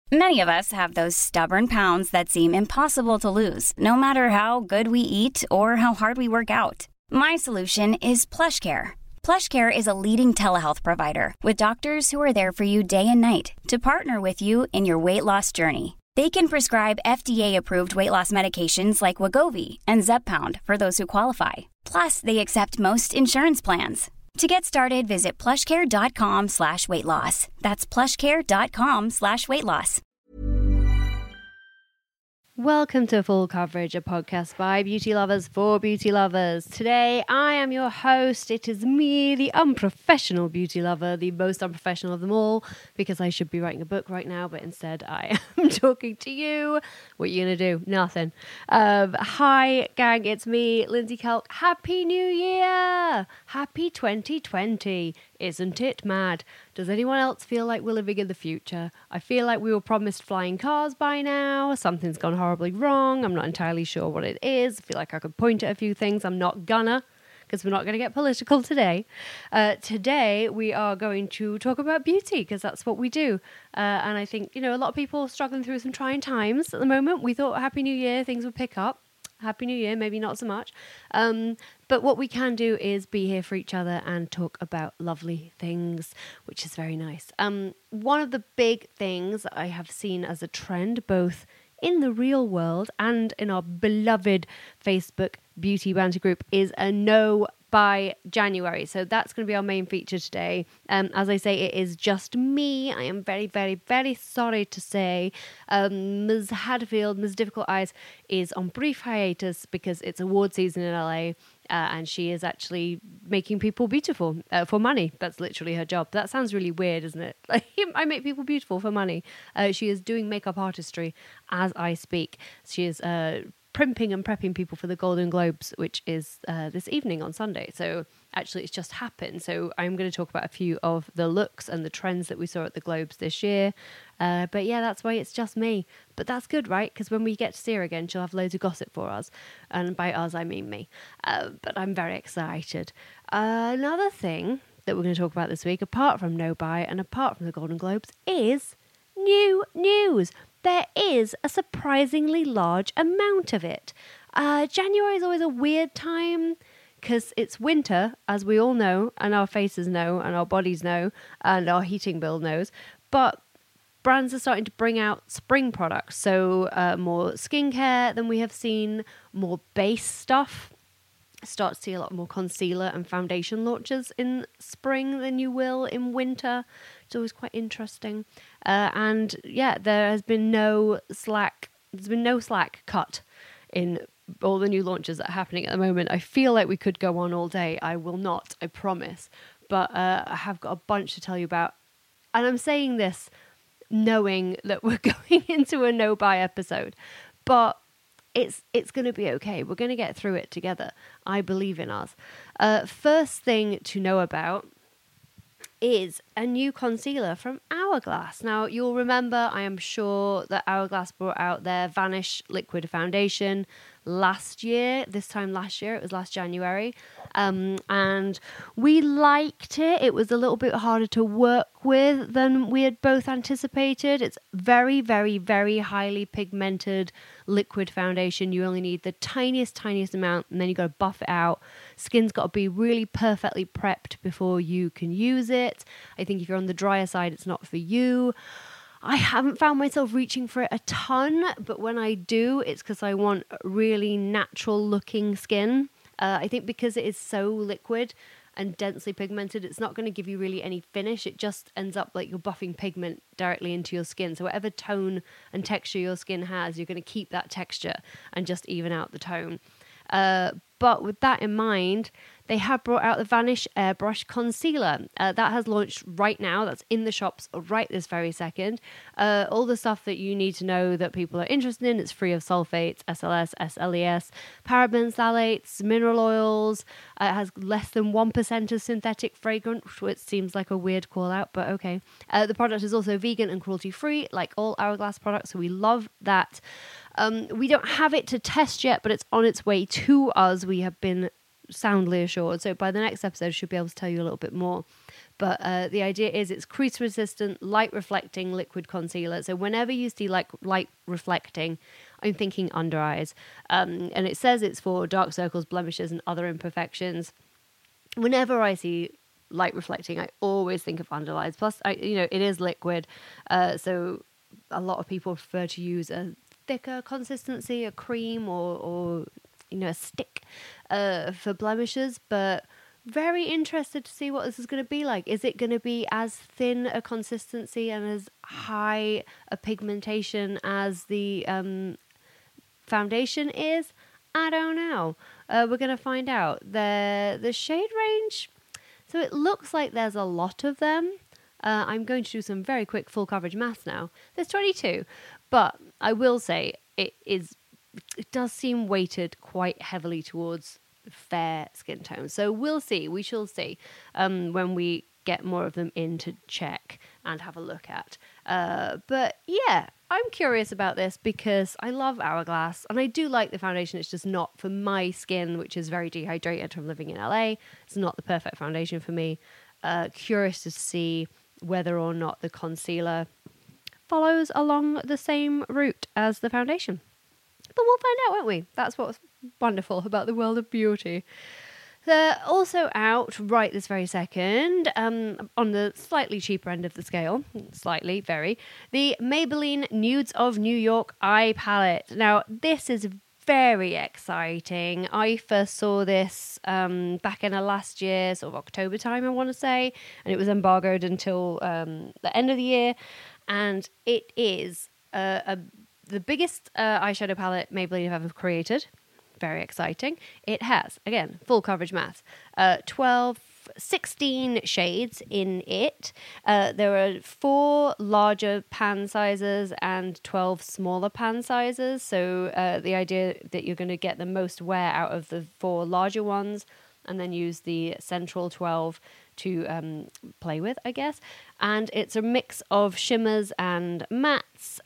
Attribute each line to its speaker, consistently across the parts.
Speaker 1: Many of us have those stubborn pounds that seem impossible to lose, no matter how good we eat or how hard we work out. My solution is PlushCare. PlushCare is a leading telehealth provider with doctors who are there for you day and night to partner with you in your weight loss journey. They can prescribe FDA-approved weight loss medications like Wegovy and Zepbound for those who qualify. Plus, they accept most insurance plans. To get started, visit plushcare.com/weightloss. That's plushcare.com/weightloss.
Speaker 2: Welcome to Full Coverage, a podcast by beauty lovers for beauty lovers. Today, I am your host. It is me, the unprofessional beauty lover, the most unprofessional of them all, because I should be writing a book right now, but instead I am talking to you. What are you going to do? Nothing. Hi, gang. It's me, Lindsay Kelk. Happy New Year! Happy 2020. Isn't it mad? Does anyone else feel like we're living in the future? I feel like we were promised flying cars by now. Something's gone horribly wrong. I'm not entirely sure what it is. I feel like I could point at a few things. I'm not gonna, because we're not going to get political today. Today, we are going to talk about beauty, because that's what we do. And I think, a lot of people are struggling through some trying times at the moment. We thought Happy New Year, things would pick up. Happy New Year, maybe not so much. But what we can do is be here for each other and talk about lovely things, which is very nice. One of the big things I have seen as a trend, both in the real world and in our beloved Facebook beauty banter group, is a no by January. So that's going to be our main feature today. As I say, it is just me. I am very, very, very sorry to say. Ms. Hadfield, Ms. Difficult Eyes, is on brief hiatus because it's award season in LA. And she is actually making people beautiful for money. That's literally her job. That sounds really weird, isn't it? Like, I make people beautiful for money. She is doing makeup artistry as I speak. She is primping and prepping people for the Golden Globes, which is this evening on Sunday. So actually it's just happened. So I'm going to talk about a few of the looks and the trends that we saw at the Globes this year. But yeah, that's why it's just me. But that's good, right? Because when we get to see her again, she'll have loads of gossip for us. And by us, I mean me. But I'm very excited. Another thing that we're going to talk about this week, apart from No Buy and apart from the Golden Globes, is new news. There is a surprisingly large amount of it. January is always a weird time because it's winter, as we all know, and our faces know, and our bodies know, and our heating bill knows. But brands are starting to bring out spring products. So more skincare than we have seen, more base stuff. Start to see a lot more concealer and foundation launches in spring than you will in winter. It's always quite interesting. And yeah, there has been no slack. There's been no slack cut in all the new launches that are happening at the moment. I feel like we could go on all day. I will not, I promise. But I have got a bunch to tell you about. And I'm saying this knowing that we're going into a no buy episode. But it's going to be okay. We're going to get through it together. I believe in us. First thing to know about is a new concealer from Hourglass. Now, you'll remember, I am sure, that Hourglass brought out their Vanish Liquid Foundation last year. This time last year, it was last January. And we liked it. It was a little bit harder to work with than we had both anticipated. It's very, very, very highly pigmented liquid foundation. You only need the tiniest amount, and then you got to buff it out. Skin's got to be really perfectly prepped before you can use it. I think if you're on the drier side, it's not for you. I haven't found myself reaching for it a ton, but when I do, it's because I want really natural looking skin. I think because it is so liquid and densely pigmented, it's not going to give you really any finish. It just ends up like you're buffing pigment directly into your skin. So whatever tone and texture your skin has, you're going to keep that texture and just even out the tone. But with that in mind, they have brought out the Vanish Airbrush Concealer. That has launched right now. That's in the shops right this very second. All the stuff that you need to know that people are interested in. It's free of sulfates, SLS, SLES, parabens, phthalates, mineral oils. It has less than 1% of synthetic fragrance, which seems like a weird call out, but okay. The product is also vegan and cruelty-free, like all Hourglass products, so we love that. We don't have it to test yet, but it's on its way to us. We have been soundly assured. So by the next episode, I should be able to tell you a little bit more. But the idea is it's crease resistant, light reflecting liquid concealer. So whenever you see like light reflecting, I'm thinking under eyes. And it says it's for dark circles, blemishes, and other imperfections. Whenever I see light reflecting, I always think of under eyes. Plus, it is liquid. So a lot of people prefer to use a thicker consistency, a cream or a stick for blemishes. But very interested to see what this is going to be like. Is it going to be as thin a consistency and as high a pigmentation as the foundation is? I don't know. We're going to find out. The shade range, so it looks like there's a lot of them. I'm going to do some very quick full coverage maths now. There's 22, but I will say it does seem weighted quite heavily towards fair skin tone. So we'll see. We shall see when we get more of them in to check and have a look at. But yeah, I'm curious about this because I love Hourglass and I do like the foundation. It's just not for my skin, which is very dehydrated from living in LA. It's not the perfect foundation for me. Curious to see whether or not the concealer follows along the same route as the foundation. But we'll find out, won't we? That's what's wonderful about the world of beauty. They're also out right this very second, on the slightly cheaper end of the scale, slightly, very, the Maybelline Nudes of New York eye palette. Now, this is very exciting. I first saw this back in last year, sort of October time, I want to say, and it was embargoed until the end of the year, and it is the biggest eyeshadow palette Maybelline have ever created. Very exciting. It has, again, full coverage maths, 16 shades in it. There are 4 larger pan sizes and 12 smaller pan sizes. So the idea that you're going to get the most wear out of the 4 larger ones and then use the central 12 to play with, I guess. And it's a mix of shimmers and mattes.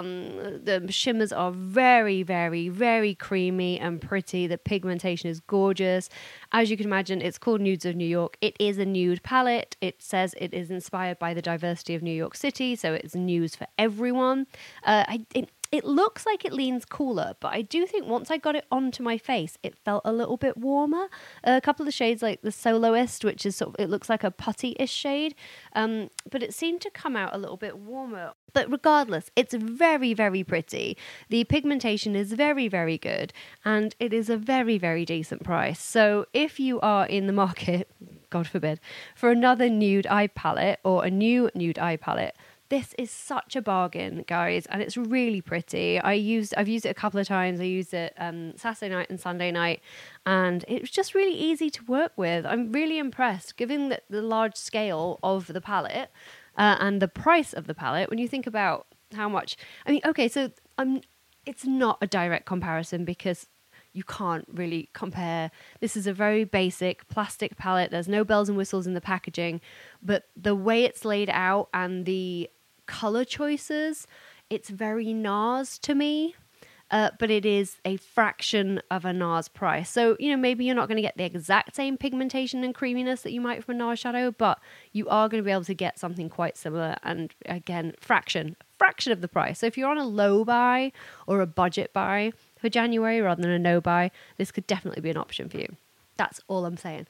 Speaker 2: The shimmers are very, very, very creamy and pretty. The pigmentation is gorgeous. As you can imagine, it's called Nudes of New York. It is a nude palette. It says it is inspired by the diversity of New York City, so it's news for everyone. It looks like it leans cooler, but I do think once I got it onto my face, it felt a little bit warmer. A couple of the shades, like the Soloist, which is sort of, it looks like a putty-ish shade, but it seemed to come out a little bit warmer. But regardless, it's very, very pretty. The pigmentation is very, very good, and it is a very, very decent price. So if you are in the market, God forbid, for another nude eye palette or a new nude eye palette, this is such a bargain, guys, and it's really pretty. I've used it a couple of times. I used it Saturday night and Sunday night, and it was just really easy to work with. I'm really impressed, given the large scale of the palette and the price of the palette. When you think about how much, I mean, okay, so it's not a direct comparison because you can't really compare. This is a very basic plastic palette. There's no bells and whistles in the packaging, but the way it's laid out and the color choices, it's very NARS to me, but it is a fraction of a NARS price. So, maybe you're not going to get the exact same pigmentation and creaminess that you might from a NARS shadow, but you are going to be able to get something quite similar. And again, fraction of the price. So if you're on a low buy or a budget buy for January rather than a no buy, this could definitely be an option for you. That's all I'm saying.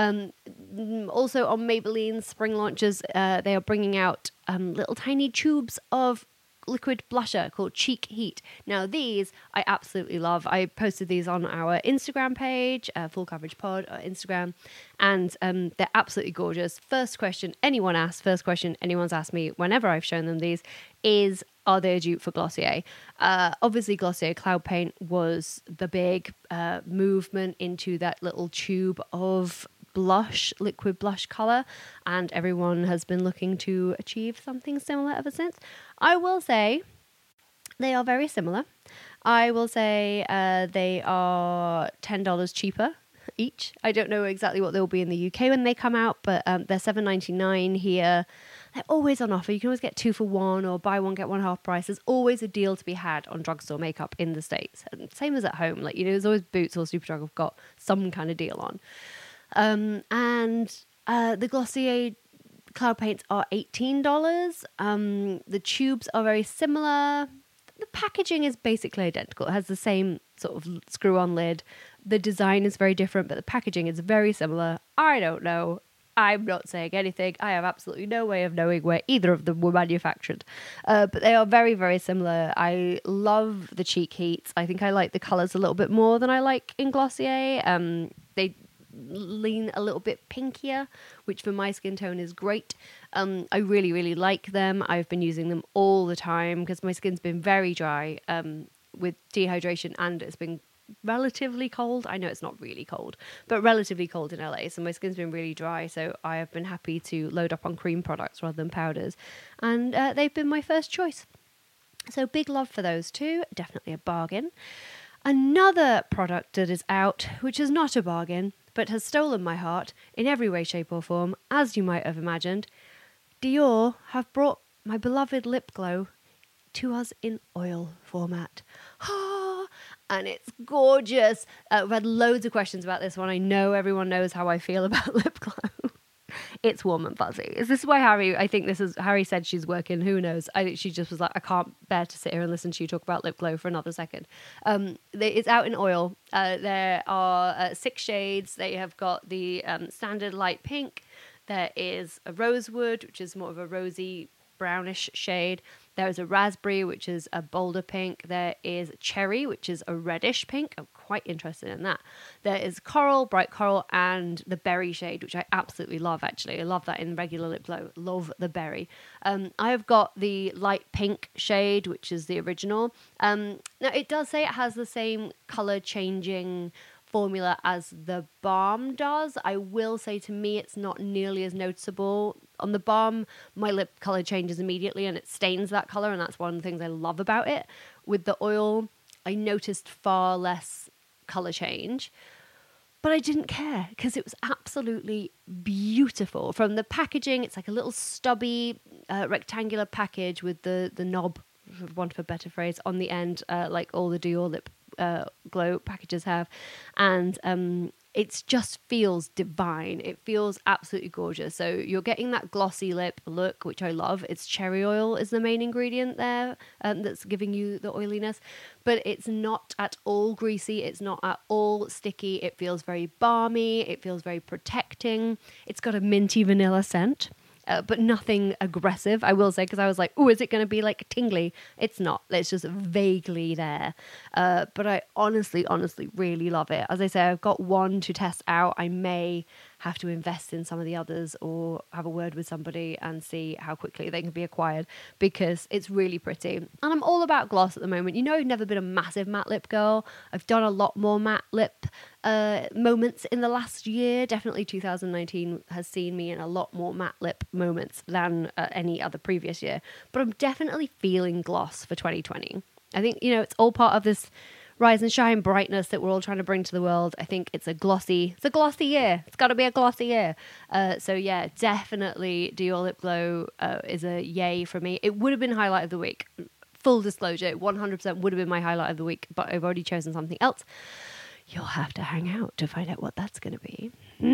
Speaker 2: Also on Maybelline's spring launches, they are bringing out little tiny tubes of liquid blusher called Cheek Heat. Now these I absolutely love. I posted these on our Instagram page, Full Coverage Pod Instagram, and they're absolutely gorgeous. First question anyone's asked me whenever I've shown them these is, are they a dupe for Glossier? Obviously Glossier Cloud Paint was the big movement into that little tube of blush, liquid blush color, and everyone has been looking to achieve something similar ever since. I will say they are very similar. I will say they are $10 cheaper each. I don't know exactly what they'll be in the UK when they come out, but they're $7.99 here. They're always on offer. You can always get 2 for 1 or buy one, get one half price. There's always a deal to be had on drugstore makeup in the States. And same as at home. There's always Boots or Superdrug have got some kind of deal on. And the Glossier cloud paints are $18. The tubes are very similar. The packaging is basically identical. It has the same sort of screw-on lid. The design is very different, but the packaging is very similar. I don't know. I'm not saying anything. I have absolutely no way of knowing where either of them were manufactured. But they are very, very similar. I love the cheek heats. I think I like the colours a little bit more than I like in Glossier. They lean a little bit pinkier, which for my skin tone is great. I really, really like them. I've been using them all the time because my skin's been very dry with dehydration, and it's been relatively cold. I know it's not really cold, but relatively cold in LA. So my skin's been really dry. So I have been happy to load up on cream products rather than powders. And they've been my first choice. So big love for those two. Definitely a bargain. Another product that is out, which is not a bargain, but has stolen my heart in every way, shape or form, as you might have imagined. Dior have brought my beloved lip glow to us in oil format. And it's gorgeous. I've had loads of questions about this one. I know everyone knows how I feel about lip glow. It's warm and fuzzy. Is this why Harry said she's working? Who knows? I think she just was like, I can't bear to sit here and listen to you talk about lip glow for another second. It's out in oil. There are 6 shades. They have got the standard light pink. There is a rosewood, which is more of a rosy brownish shade. There is a raspberry, which is a bolder pink. There is cherry, which is a reddish pink. I'm quite interested in that. There is coral, bright coral, and the berry shade, which I absolutely love, actually. I love that in regular lip glow. Love the berry. I have got the light pink shade, which is the original. Now, it does say it has the same color changing formula as the balm does. I will say, to me, it's not nearly as noticeable. On the balm, my lip color changes immediately and it stains that color, and that's one of the things I love about it. With the oil, I noticed far less color change, but I didn't care because it was absolutely beautiful. From the packaging, it's like a little stubby rectangular package with the knob, for want of a better phrase, on the end, like all the Dior lip glow packages have, and it just feels divine. It feels absolutely gorgeous. So you're getting that glossy lip look, which I love. It's cherry oil is the main ingredient there, that's giving you the oiliness, but it's not at all greasy. It's not at all sticky. It feels very balmy. It feels very protecting. It's got a minty vanilla scent. But nothing aggressive, I will say, because I was like, oh, is it going to be like tingly? It's not. It's just vaguely there. But I honestly really love it. As I say, I've got one to test out. I may have to invest in some of the others or have a word with somebody and see how quickly they can be acquired, because it's really pretty. And I'm all about gloss at the moment. You know, I've never been a massive matte lip girl. I've done a lot more matte lip moments in the last year. Definitely 2019 has seen me in a lot more matte lip moments than any other previous year. But I'm definitely feeling gloss for 2020. I think, you know, it's all part of this rise and shine brightness that we're all trying to bring to the world. I think it's a glossy year. It's got to be a glossy year. So yeah, definitely Dior Lip Glow is a yay for me. It would have been highlight of the week. Full disclosure, 100% would have been my highlight of the week, but I've already chosen something else. You'll have to hang out to find out what that's going to be.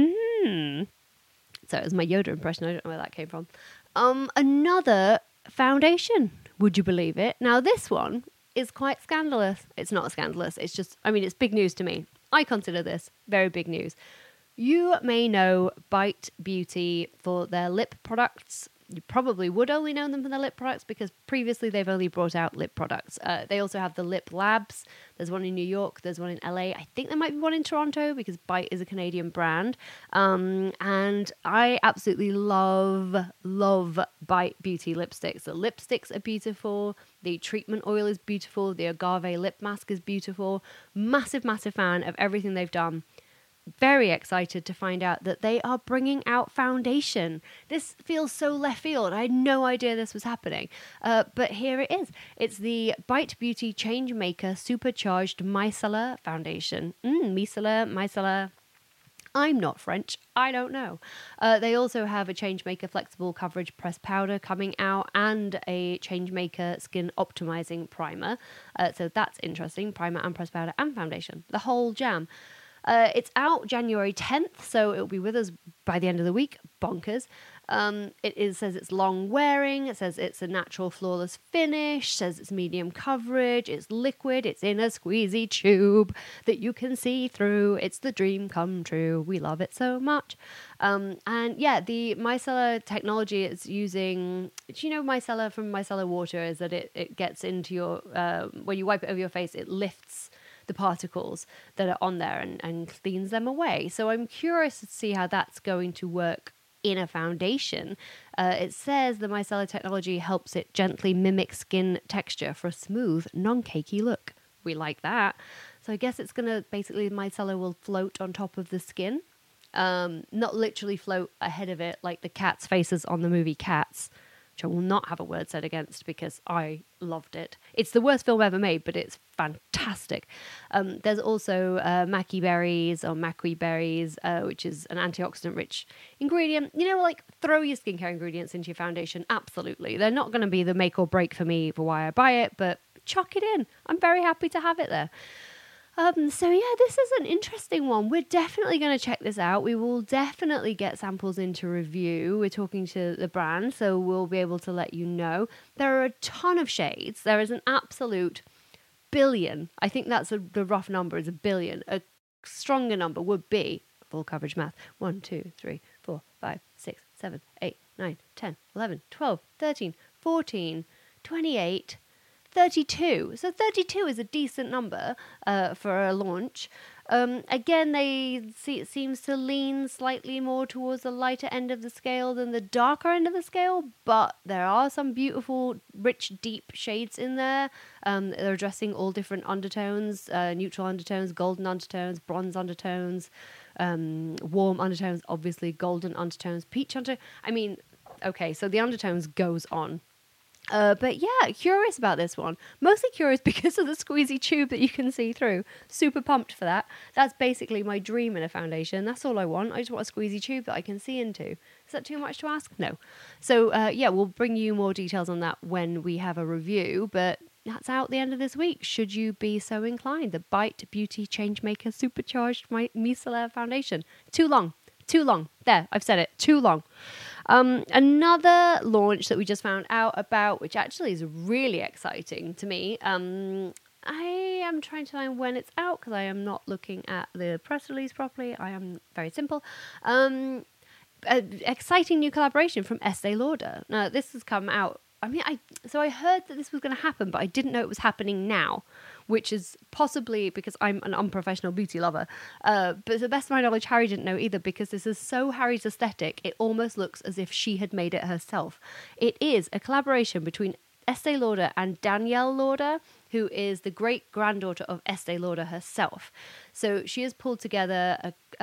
Speaker 2: So it was my Yoda impression. I don't know where that came from. Another foundation. Would you believe it? Now this one is quite scandalous. It's not scandalous. It's just, I mean, it's big news to me. I consider this very big news. You may know Bite Beauty for their lip products. You probably would only know them for their lip products because previously they've only brought out lip products. They also have the Lip Labs. There's one in New York. There's one in LA. I think there might be one in Toronto because Bite is a Canadian brand. And I absolutely love Bite Beauty lipsticks. The lipsticks are beautiful. The treatment oil is beautiful. The agave lip mask is beautiful. Massive fan of everything they've done. Very excited to find out that they are bringing out foundation. This feels so left field. I had no idea this was happening. But here it is. It's the Bite Beauty Changemaker Supercharged Micellar Foundation. Micellar. I'm not French. I don't know. They also have a Changemaker Flexible Coverage Pressed Powder coming out and a Changemaker Skin Optimizing Primer. So that's interesting. Primer and pressed powder and foundation. The whole jam. It's out January 10th, so it'll be with us by the end of the week. Bonkers. Says it's long wearing. It says it's a natural flawless finish. Says it's medium coverage. It's liquid. It's in a squeezy tube that you can see through. It's the dream come true. We love it so much. And yeah, the micellar technology is using, do you know micellar from micellar water is that it gets into your, when you wipe it over your face, it lifts the particles that are on there and cleans them away. So I'm curious to see how that's going to work in a foundation. It says the micellar technology helps it gently mimic skin texture for a smooth, non-cakey look. We like that. So I guess it's going to basically, the micellar will float on top of the skin. Not literally float ahead of it like the cat's faces on the movie Cats, which I will not have a word said against because I loved it. It's the worst film ever made, but it's fantastic. There's also maqui berries or maqui berries, which is an antioxidant-rich ingredient. You know, like throw your skincare ingredients into your foundation. Absolutely. They're not going to be the make or break for me for why I buy it, but chuck it in. I'm very happy to have it there. So yeah, this is an interesting one. We're definitely going to check this out. We will definitely get samples into review. We're talking to the brand, so we'll be able to let you know. There are a ton of shades. There is an absolute billion. I think that's the rough number is 1 billion. A stronger number would be, full coverage math, 1, 2, 3, 4, 5, 6, 7, 8, 9, 10, 11, 12, 13, 14, 28, 32. So 32 is a decent number for a launch. Again, it seems to lean slightly more towards the lighter end of the scale than the darker end of the scale, but there are some beautiful, rich, deep shades in there. They're addressing all different undertones, neutral undertones, golden undertones, bronze undertones, warm undertones, obviously golden undertones, peach undertones. I mean, okay, so the undertones goes on. But yeah, curious about this one. Mostly curious because of the squeezy tube that you can see through. Super pumped for that. That's basically my dream in a foundation. That's all I want. I just want a squeezy tube that I can see into. Is that too much to ask? No. So yeah, we'll bring you more details on that when we have a review. But that's out the end of this week, should you be so inclined. The Bite Beauty Changemaker Supercharged Micellar Foundation. Too long. There, I've said it. Too long. Another launch that we just found out about, which actually is really exciting to me. I am trying to find when it's out because I am not looking at the press release properly. I am very simple. Exciting new collaboration from Estee Lauder. Now, this has come out. I heard that this was going to happen, but I didn't know it was happening now, which is possibly because I'm an unprofessional beauty lover. But to the best of my knowledge, Harry didn't know either because this is so Harry's aesthetic, it almost looks as if she had made it herself. It is a collaboration between Estee Lauder and Danielle Lauder, who is the great-granddaughter of Estee Lauder herself. So she has pulled together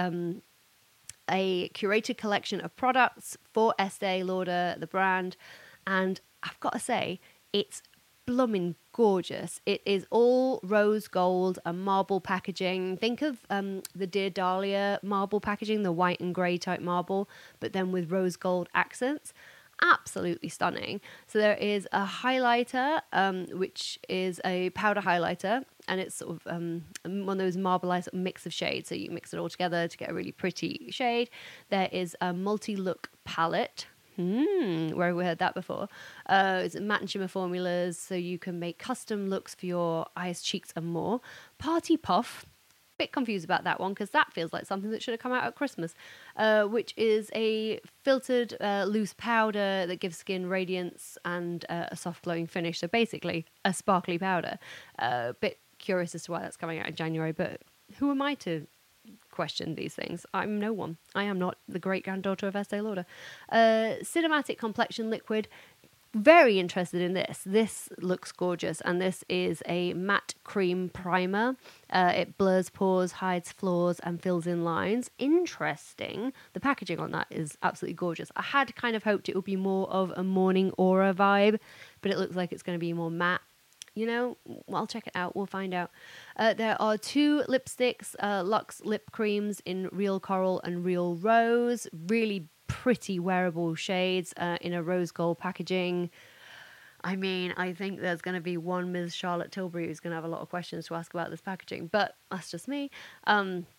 Speaker 2: a curated collection of products for Estee Lauder, the brand, and I've got to say, it's blooming gorgeous. It is all rose gold and marble packaging. Think of the Dear Dahlia marble packaging, the white and grey type marble, but then with rose gold accents. Absolutely stunning. So there is a highlighter, which is a powder highlighter, and it's sort of one of those marbleized mix of shades. So you mix it all together to get a really pretty shade. There is a multi-look palette. Where have we heard that before? It's matte and shimmer formulas, so you can make custom looks for your eyes, cheeks, and more. Party Puff. Bit confused about that one because that feels like something that should have come out at Christmas, which is a filtered loose powder that gives skin radiance and a soft glowing finish. So basically a sparkly powder. Bit curious as to why that's coming out in January, but who am I to question these things? I'm no one. I am not the great granddaughter of Estee Lauder. Cinematic complexion liquid. Very interested in this. This looks gorgeous, and this is a matte cream primer. It blurs pores, hides flaws, and fills in lines. Interesting. The packaging on that is absolutely gorgeous. I had kind of hoped it would be more of a morning aura vibe, but it looks like it's going to be more matte. You know, I'll check it out. We'll find out. There are 2 lipsticks, Luxe lip creams in Real Coral and Real Rose. Really pretty wearable shades in a rose gold packaging. I mean, I think there's going to be one Ms. Charlotte Tilbury who's going to have a lot of questions to ask about this packaging, but that's just me.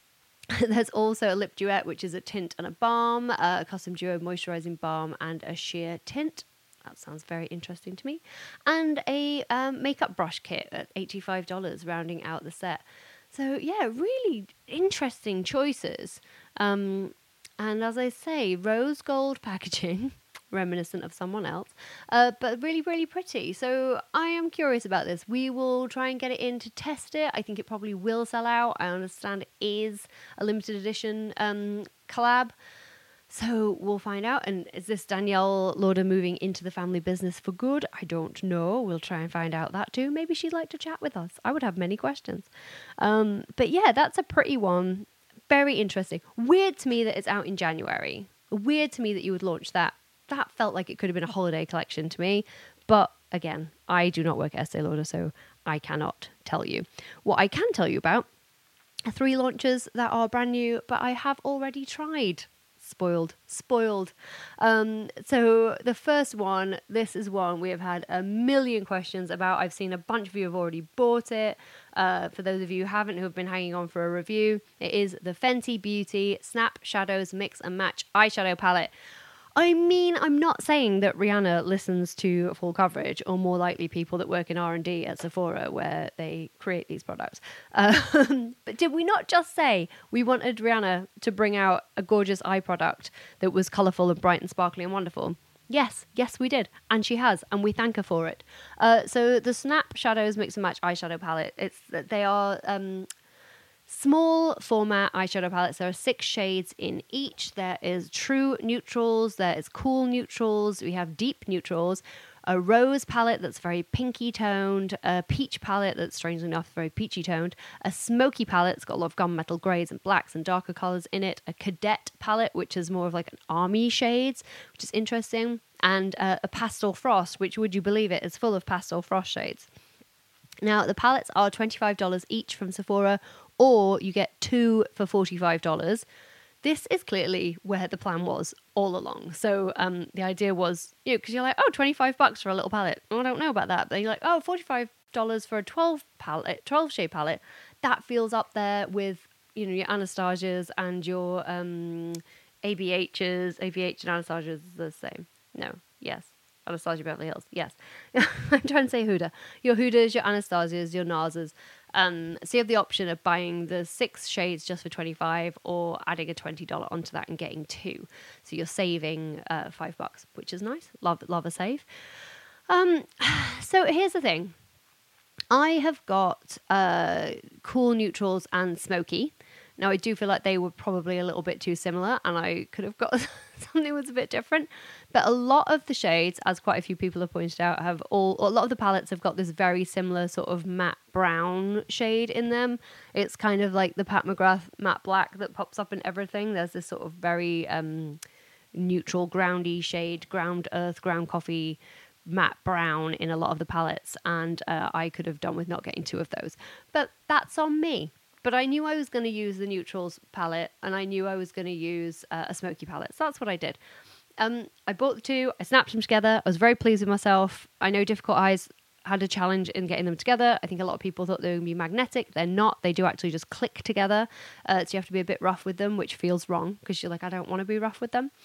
Speaker 2: There's also a lip duet, which is a tint and a balm, a custom duo moisturizing balm, and a sheer tint. That sounds very interesting to me. And a makeup brush kit at $85, rounding out the set. So yeah, really interesting choices. And as I say, rose gold packaging, reminiscent of someone else, but really, really pretty. So I am curious about this. We will try and get it in to test it. I think it probably will sell out. I understand it is a limited edition collab. So we'll find out. And is this Danielle Lauder moving into the family business for good? I don't know. We'll try and find out that too. Maybe she'd like to chat with us. I would have many questions. But yeah, that's a pretty one. Very interesting. Weird to me that it's out in January. Weird to me that you would launch that. That felt like it could have been a holiday collection to me. But again, I do not work at Estee Lauder, so I cannot tell you. What I can tell you about are 3 launches that are brand new, but I have already tried. Spoiled. So the first one, this is one we have had a million questions about. I've seen a bunch of you have already bought it. For those of you who haven't, who have been hanging on for a review, it is the Fenty Beauty Snap Shadows Mix and Match Eyeshadow Palette. I mean, I'm not saying that Rihanna listens to Full Coverage, or more likely people that work in R&D at Sephora where they create these products. But did we not just say we wanted Rihanna to bring out a gorgeous eye product that was colourful and bright and sparkly and wonderful? Yes, we did. And she has, and we thank her for it. So the Snap Shadows Mix and Match Eyeshadow Palette, they are small format eyeshadow palettes. There are 6 shades in each. There is true neutrals, there is cool neutrals, we have deep neutrals, a rose palette that's very pinky toned, a peach palette that's strangely enough very peachy toned, a smoky palette that's got a lot of gunmetal greys and blacks and darker colors in it, a cadet palette which is more of like an army shades, which is interesting, and a pastel frost, which, would you believe it, is full of pastel frost shades. Now, the palettes are $25 each from Sephora, or you get 2 for $45. This is clearly where the plan was all along. So the idea was, because you're like, oh, $25 for a little palette. Oh, I don't know about that. But you're like, oh, $45 for a 12 shade palette. That feels up there with, your Anastasias and your ABHs. ABH and Anastasia is the same. No. Yes. Anastasia Beverly Hills. Yes. I'm trying to say Huda. Your Hudas, your Anastasias, your Narsas. So you have the option of buying the 6 shades just for $25, or adding a $20 onto that and getting 2. So you're saving $5, which is nice. Love a save. So here's the thing. I have got cool neutrals and smoky. Now, I do feel like they were probably a little bit too similar, and I could have got something that was a bit different. But a lot of the shades, as quite a few people have pointed out, a lot of the palettes have got this very similar sort of matte brown shade in them. It's kind of like the Pat McGrath matte black that pops up in everything. There's this sort of very neutral, groundy shade, ground earth, ground coffee, matte brown in a lot of the palettes, and I could have done with not getting 2 of those. But that's on me. But I knew I was going to use the neutrals palette, and I knew I was going to use a smoky palette. So that's what I did. I bought the 2. I snapped them together. I was very pleased with myself. I know Difficult Eyes had a challenge in getting them together. I think a lot of people thought they were going to be magnetic. They're not. They do actually just click together. So you have to be a bit rough with them, which feels wrong because you're like, I don't want to be rough with them.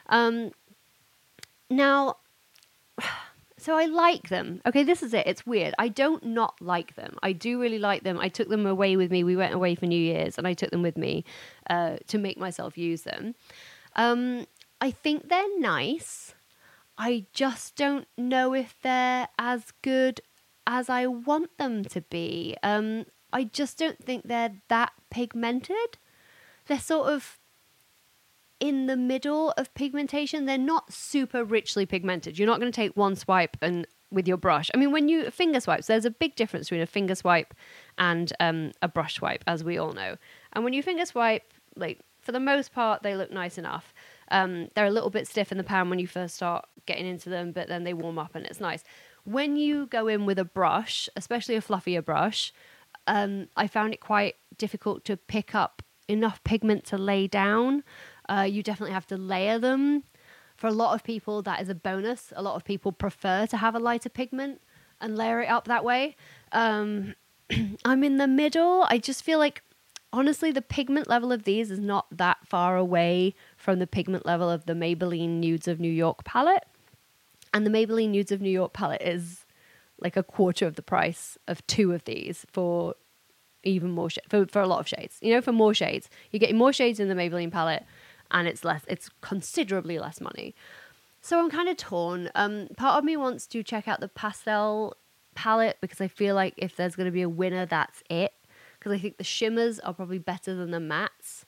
Speaker 2: Now... So I like them. Okay, this is it. It's weird. I don't not like them. I do really like them. I took them away with me. We went away for New Year's, and I took them with me to make myself use them. I think they're nice. I just don't know if they're as good as I want them to be. I just don't think they're that pigmented. They're sort of in the middle of pigmentation. They're not super richly pigmented. You're not going to take one swipe and with your brush. I mean, when you finger swipes, there's a big difference between a finger swipe and a brush swipe, as we all know. And when you finger swipe, like for the most part, they look nice enough. They're a little bit stiff in the pan when you first start getting into them, but then they warm up and it's nice. When you go in with a brush, especially a fluffier brush, I found it quite difficult to pick up enough pigment to lay down. You definitely have to layer them. For a lot of people, that is a bonus. A lot of people prefer to have a lighter pigment and layer it up that way. I'm in the middle. I just feel like honestly, the pigment level of these is not that far away from the pigment level of the Maybelline Nudes of New York palette. And the Maybelline Nudes of New York palette is like a quarter of the price of 2 of these for even more for a lot of shades. You know, for more shades. You're getting more shades in the Maybelline palette, and it's considerably less money. So I'm kind of torn. Part of me wants to check out the pastel palette because I feel like if there's going to be a winner, that's it. Because I think the shimmers are probably better than the mattes.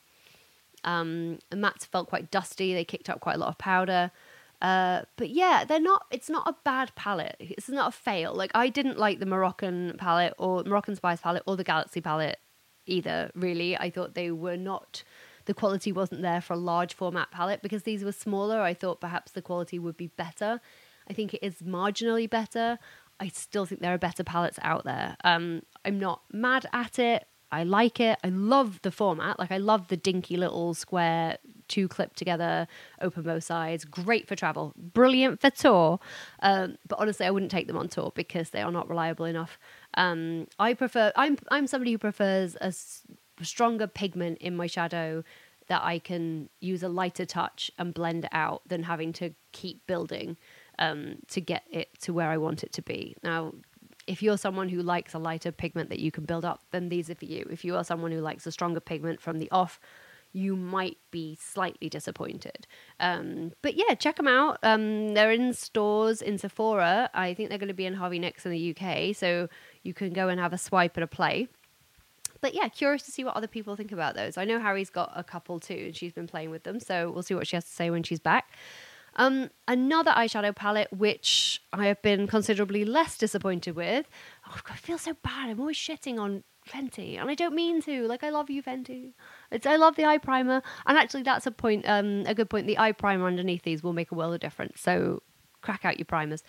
Speaker 2: The mattes felt quite dusty. They kicked up quite a lot of powder. But yeah, it's not a bad palette. It's not a fail. Like, I didn't like the Moroccan palette or Moroccan Spice palette or the Galaxy palette either, really. I thought they were not, the quality wasn't there for a large format palette. Because these were smaller, I thought perhaps the quality would be better. I think it is marginally better. I still think there are better palettes out there. I'm not mad at it. I like it. I love the format. Like, I love the dinky little square, 2 clipped together, open both sides. Great for travel. Brilliant for tour. But honestly, I wouldn't take them on tour because they are not reliable enough. I'm somebody who prefers a stronger pigment in my shadow that I can use a lighter touch and blend it out than having to keep building to get it to where I want it to be. Now, if you're someone who likes a lighter pigment that you can build up, then these are for you. If you are someone who likes a stronger pigment from the off, you might be slightly disappointed. But yeah, check them out. They're in stores in Sephora. I think they're going to be in Harvey Nicks in the UK, so you can go and have a swipe and a play. But yeah, curious to see what other people think about those. I know Harry's got a couple too, and she's been playing with them, so we'll see what she has to say when she's back. Another eyeshadow palette, which I have been considerably less disappointed with. Oh, I feel so bad. I'm always shitting on Fenty, and I don't mean to. Like, I love you, Fenty. I love the eye primer, and actually, that's a good point. The eye primer underneath these will make a world of difference. So, crack out your primers.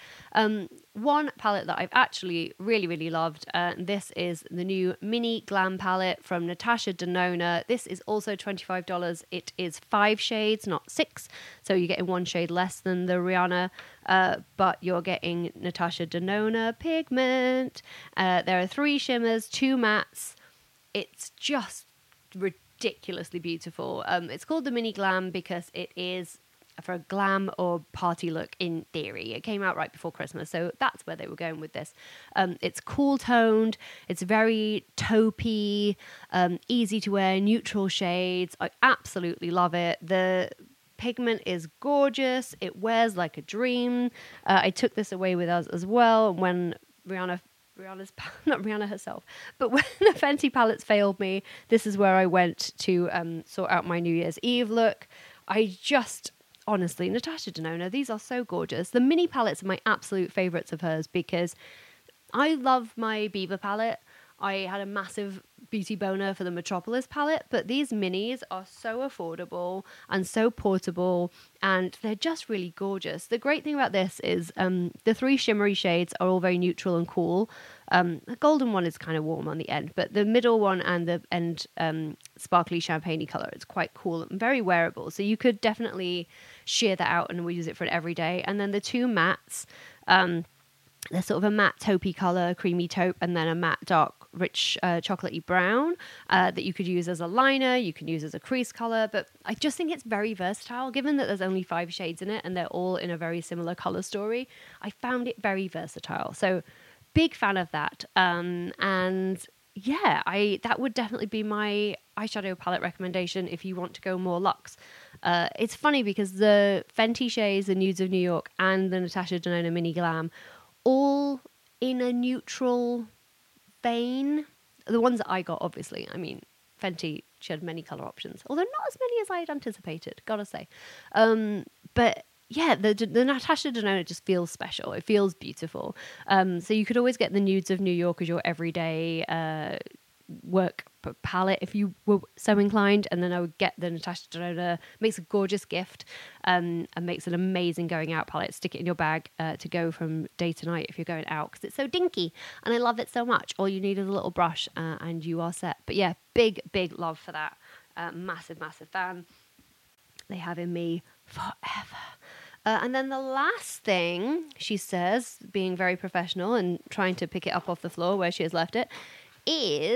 Speaker 2: One palette that I've actually really, really loved. This is the new Mini Glam palette from Natasha Denona. This is also $25. It is 5 shades, not 6. So you're getting 1 shade less than the Rihanna, but you're getting Natasha Denona pigment. There are 3 shimmers, 2 mattes. It's just ridiculously beautiful. It's called the Mini Glam because it is for a glam or party look in theory. It came out right before Christmas, so that's where they were going with this. It's cool toned, it's very taupey, easy to wear, neutral shades. I absolutely love it. The pigment is gorgeous. It wears like a dream. I took this away with us as well when Rihanna's not Rihanna herself, but when the Fenty palettes failed me, this is where I went to sort out my New Year's Eve look. Honestly, Natasha Denona, these are so gorgeous. The mini palettes are my absolute favorites of hers because I love my Beaver palette. I had a massive beauty boner for the Metropolis palette, but these minis are so affordable and so portable, and they're just really gorgeous. The great thing about this is the 3 shimmery shades are all very neutral and cool. The golden one is kind of warm on the end, but the middle one and the end sparkly champagne color is quite cool and very wearable. So you could definitely sheer that out and we'll use it for an everyday. And then the 2 mattes, they're sort of a matte taupey color, creamy taupe, and then a matte dark rich chocolatey brown that you could use as a liner, you can use as a crease color. But I just think it's very versatile, given that there's only 5 shades in it and they're all in a very similar color story. I found it very versatile. So big fan of that. And yeah, that would definitely be my eyeshadow palette recommendation if you want to go more luxe. It's funny because the Fenty shades, the Nudes of New York, and the Natasha Denona Mini Glam, all in a neutral vein. The ones that I got, obviously. I mean, Fenty, she had many color options, although not as many as I had anticipated, gotta say. But yeah, the Natasha Denona just feels special. It feels beautiful. So you could always get the Nudes of New York as your everyday work palette if you were so inclined, and then I would get the Natasha Denona. Makes a gorgeous gift and makes an amazing going out palette. Stick it in your bag to go from day to night if you're going out, because it's so dinky and I love it so much. All you need is a little brush and you are set. But yeah, big love for that. Massive fan. They have in me forever. And then the last thing she says, being very professional and trying to pick it up off the floor where she has left it, is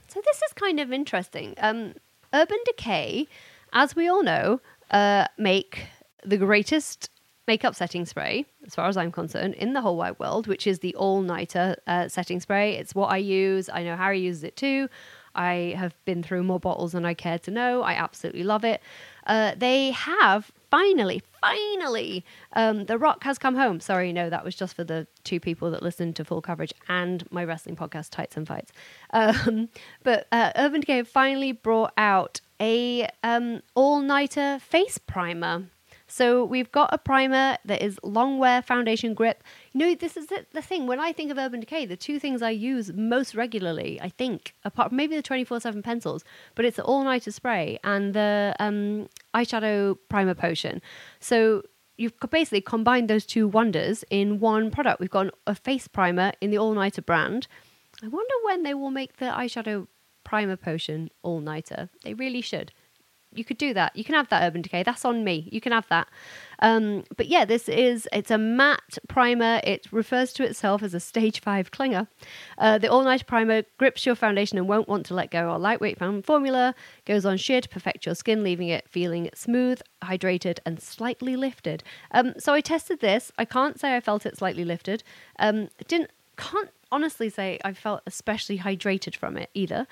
Speaker 2: So this is kind of interesting. Urban Decay, as we all know, make the greatest makeup setting spray, as far as I'm concerned, in the whole wide world, which is the all-nighter setting spray. It's what I use. I know Harry uses it too. I have been through more bottles than I care to know. I absolutely love it. They have finally, The Rock has come home. Sorry, no, that was just for the 2 people that listened to full coverage and my wrestling podcast, Tights and Fights. But Urban Decay finally brought out a all-nighter face primer. So we've got a primer that is long wear, foundation grip. You know, this is the thing. When I think of Urban Decay, the 2 things I use most regularly, I think, apart from maybe the 24/7 pencils, but it's the all-nighter spray and the eyeshadow primer potion. So you've basically combined those 2 wonders in one product. We've got a face primer in the all-nighter brand. I wonder when they will make the eyeshadow primer potion all-nighter. They really should. You could do that. You can have that, Urban Decay. That's on me. You can have that. But yeah, it's a matte primer. It refers to itself as a stage 5 clinger. The all-night primer grips your foundation and won't want to let go. Our lightweight formula goes on sheer to perfect your skin, leaving it feeling smooth, hydrated, and slightly lifted. So I tested this. I can't say I felt it slightly lifted. Can't honestly say I felt especially hydrated from it either.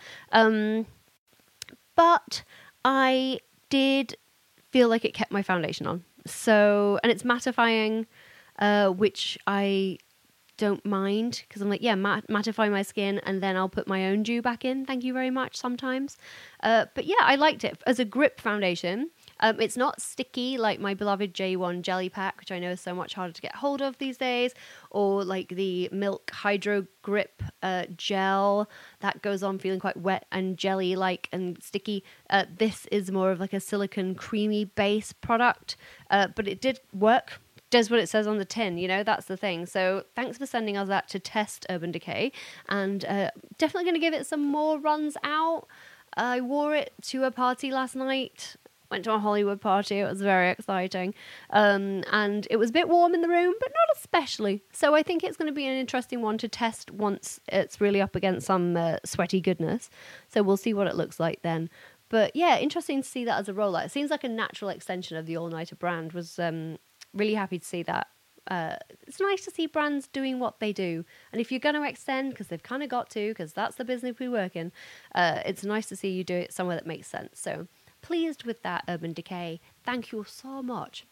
Speaker 2: But I did feel like it kept my foundation on. So, and it's mattifying, which I don't mind because I'm like, yeah, mattify my skin and then I'll put my own dew back in. Thank you very much sometimes. But yeah, I liked it as a grip foundation. It's not sticky like my beloved J1 Jelly Pack, which I know is so much harder to get hold of these days, or like the Milk Hydro Grip gel that goes on feeling quite wet and jelly-like and sticky. This is more of like a silicone creamy base product, but it did work. Does what it says on the tin, you know, that's the thing. So thanks for sending us that to test Urban Decay, and definitely going to give it some more runs out. I wore it to a party last night. Went to a Hollywood party. It was very exciting. And it was a bit warm in the room, but not especially. So I think it's going to be an interesting one to test once it's really up against some sweaty goodness. So we'll see what it looks like then. But yeah, interesting to see that as a rollout. It seems like a natural extension of the All-Nighter brand. Was really happy to see that. It's nice to see brands doing what they do. And if you're going to extend, because they've kind of got to, because that's the business we work in, it's nice to see you do it somewhere that makes sense. So pleased with that, Urban Decay. Thank you so much.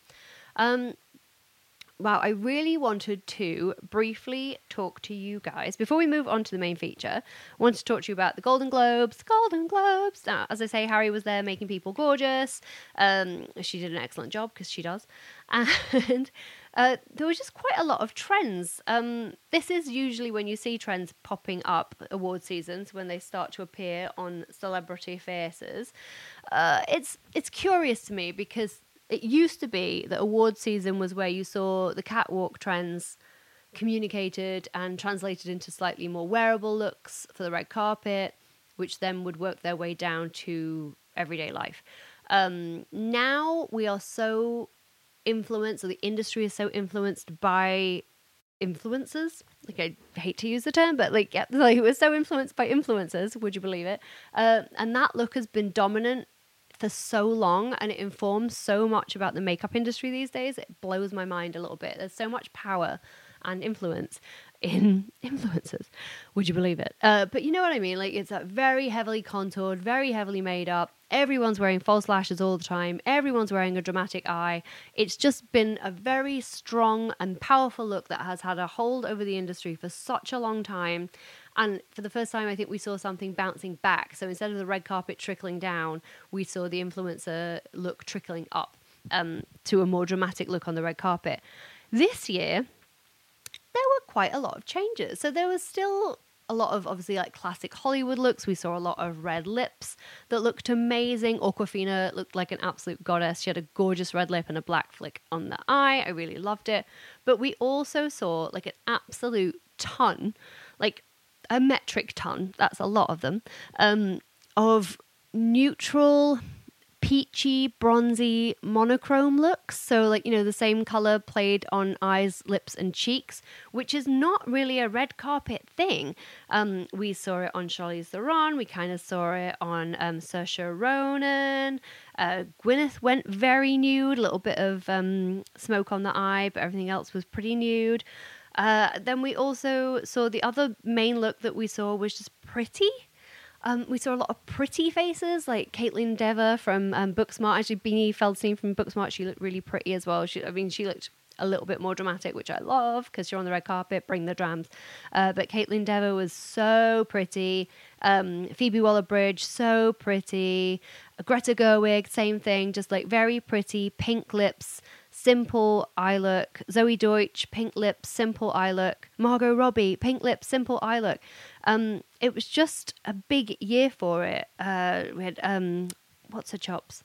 Speaker 2: Wow, I really wanted to briefly talk to you guys before we move on to the main feature. I wanted to talk to you about the Golden Globes. Now, as I say, Harry was there making people gorgeous. She did an excellent job because she does. And there was just quite a lot of trends. This is usually when you see trends popping up award seasons, when they start to appear on celebrity faces. It's curious to me because it used to be that award season was where you saw the catwalk trends communicated and translated into slightly more wearable looks for the red carpet, which then would work their way down to everyday life. Now we are so influenced, or the industry is so influenced by influencers. Like, I hate to use the term, but like it was so influenced by influencers, would you believe it? And that look has been dominant for so long, and it informs so much about the makeup industry these days. It blows my mind a little bit. There's so much power and influence in influencers, would you believe it? But you know what I mean? Like, it's very heavily contoured, very heavily made up. Everyone's wearing false lashes all the time. Everyone's wearing a dramatic eye. It's just been a very strong and powerful look that has had a hold over the industry for such a long time. And for the first time, I think we saw something bouncing back. So instead of the red carpet trickling down, we saw the influencer look trickling up to a more dramatic look on the red carpet. This year, there were quite a lot of changes. So there was still a lot of, obviously, like classic Hollywood looks. We saw a lot of red lips that looked amazing. Awkwafina looked like an absolute goddess. She had a gorgeous red lip and a black flick on the eye. I really loved it. But we also saw like an absolute ton, like a metric ton, that's a lot of them, of neutral peachy, bronzy, monochrome looks. So like, the same color played on eyes, lips and cheeks, which is not really a red carpet thing. We saw it on Charlize Theron. We kind of saw it on Saoirse Ronan. Gwyneth went very nude, a little bit of smoke on the eye, but everything else was pretty nude. Then we also saw the other main look that we saw was just pretty. We saw a lot of pretty faces, like Caitlin Dever from Booksmart. Actually, Beanie Feldstein from Booksmart, she looked really pretty as well. She looked a little bit more dramatic, which I love because you're on the red carpet, bring the drams. But Caitlin Dever was so pretty. Phoebe Waller-Bridge, so pretty. Greta Gerwig, same thing, just like very pretty, pink lips, simple eye look. Zoe Deutsch, pink lips, simple eye look. Margot Robbie, pink lips, simple eye look. It was just a big year for it. We had, what's her chops?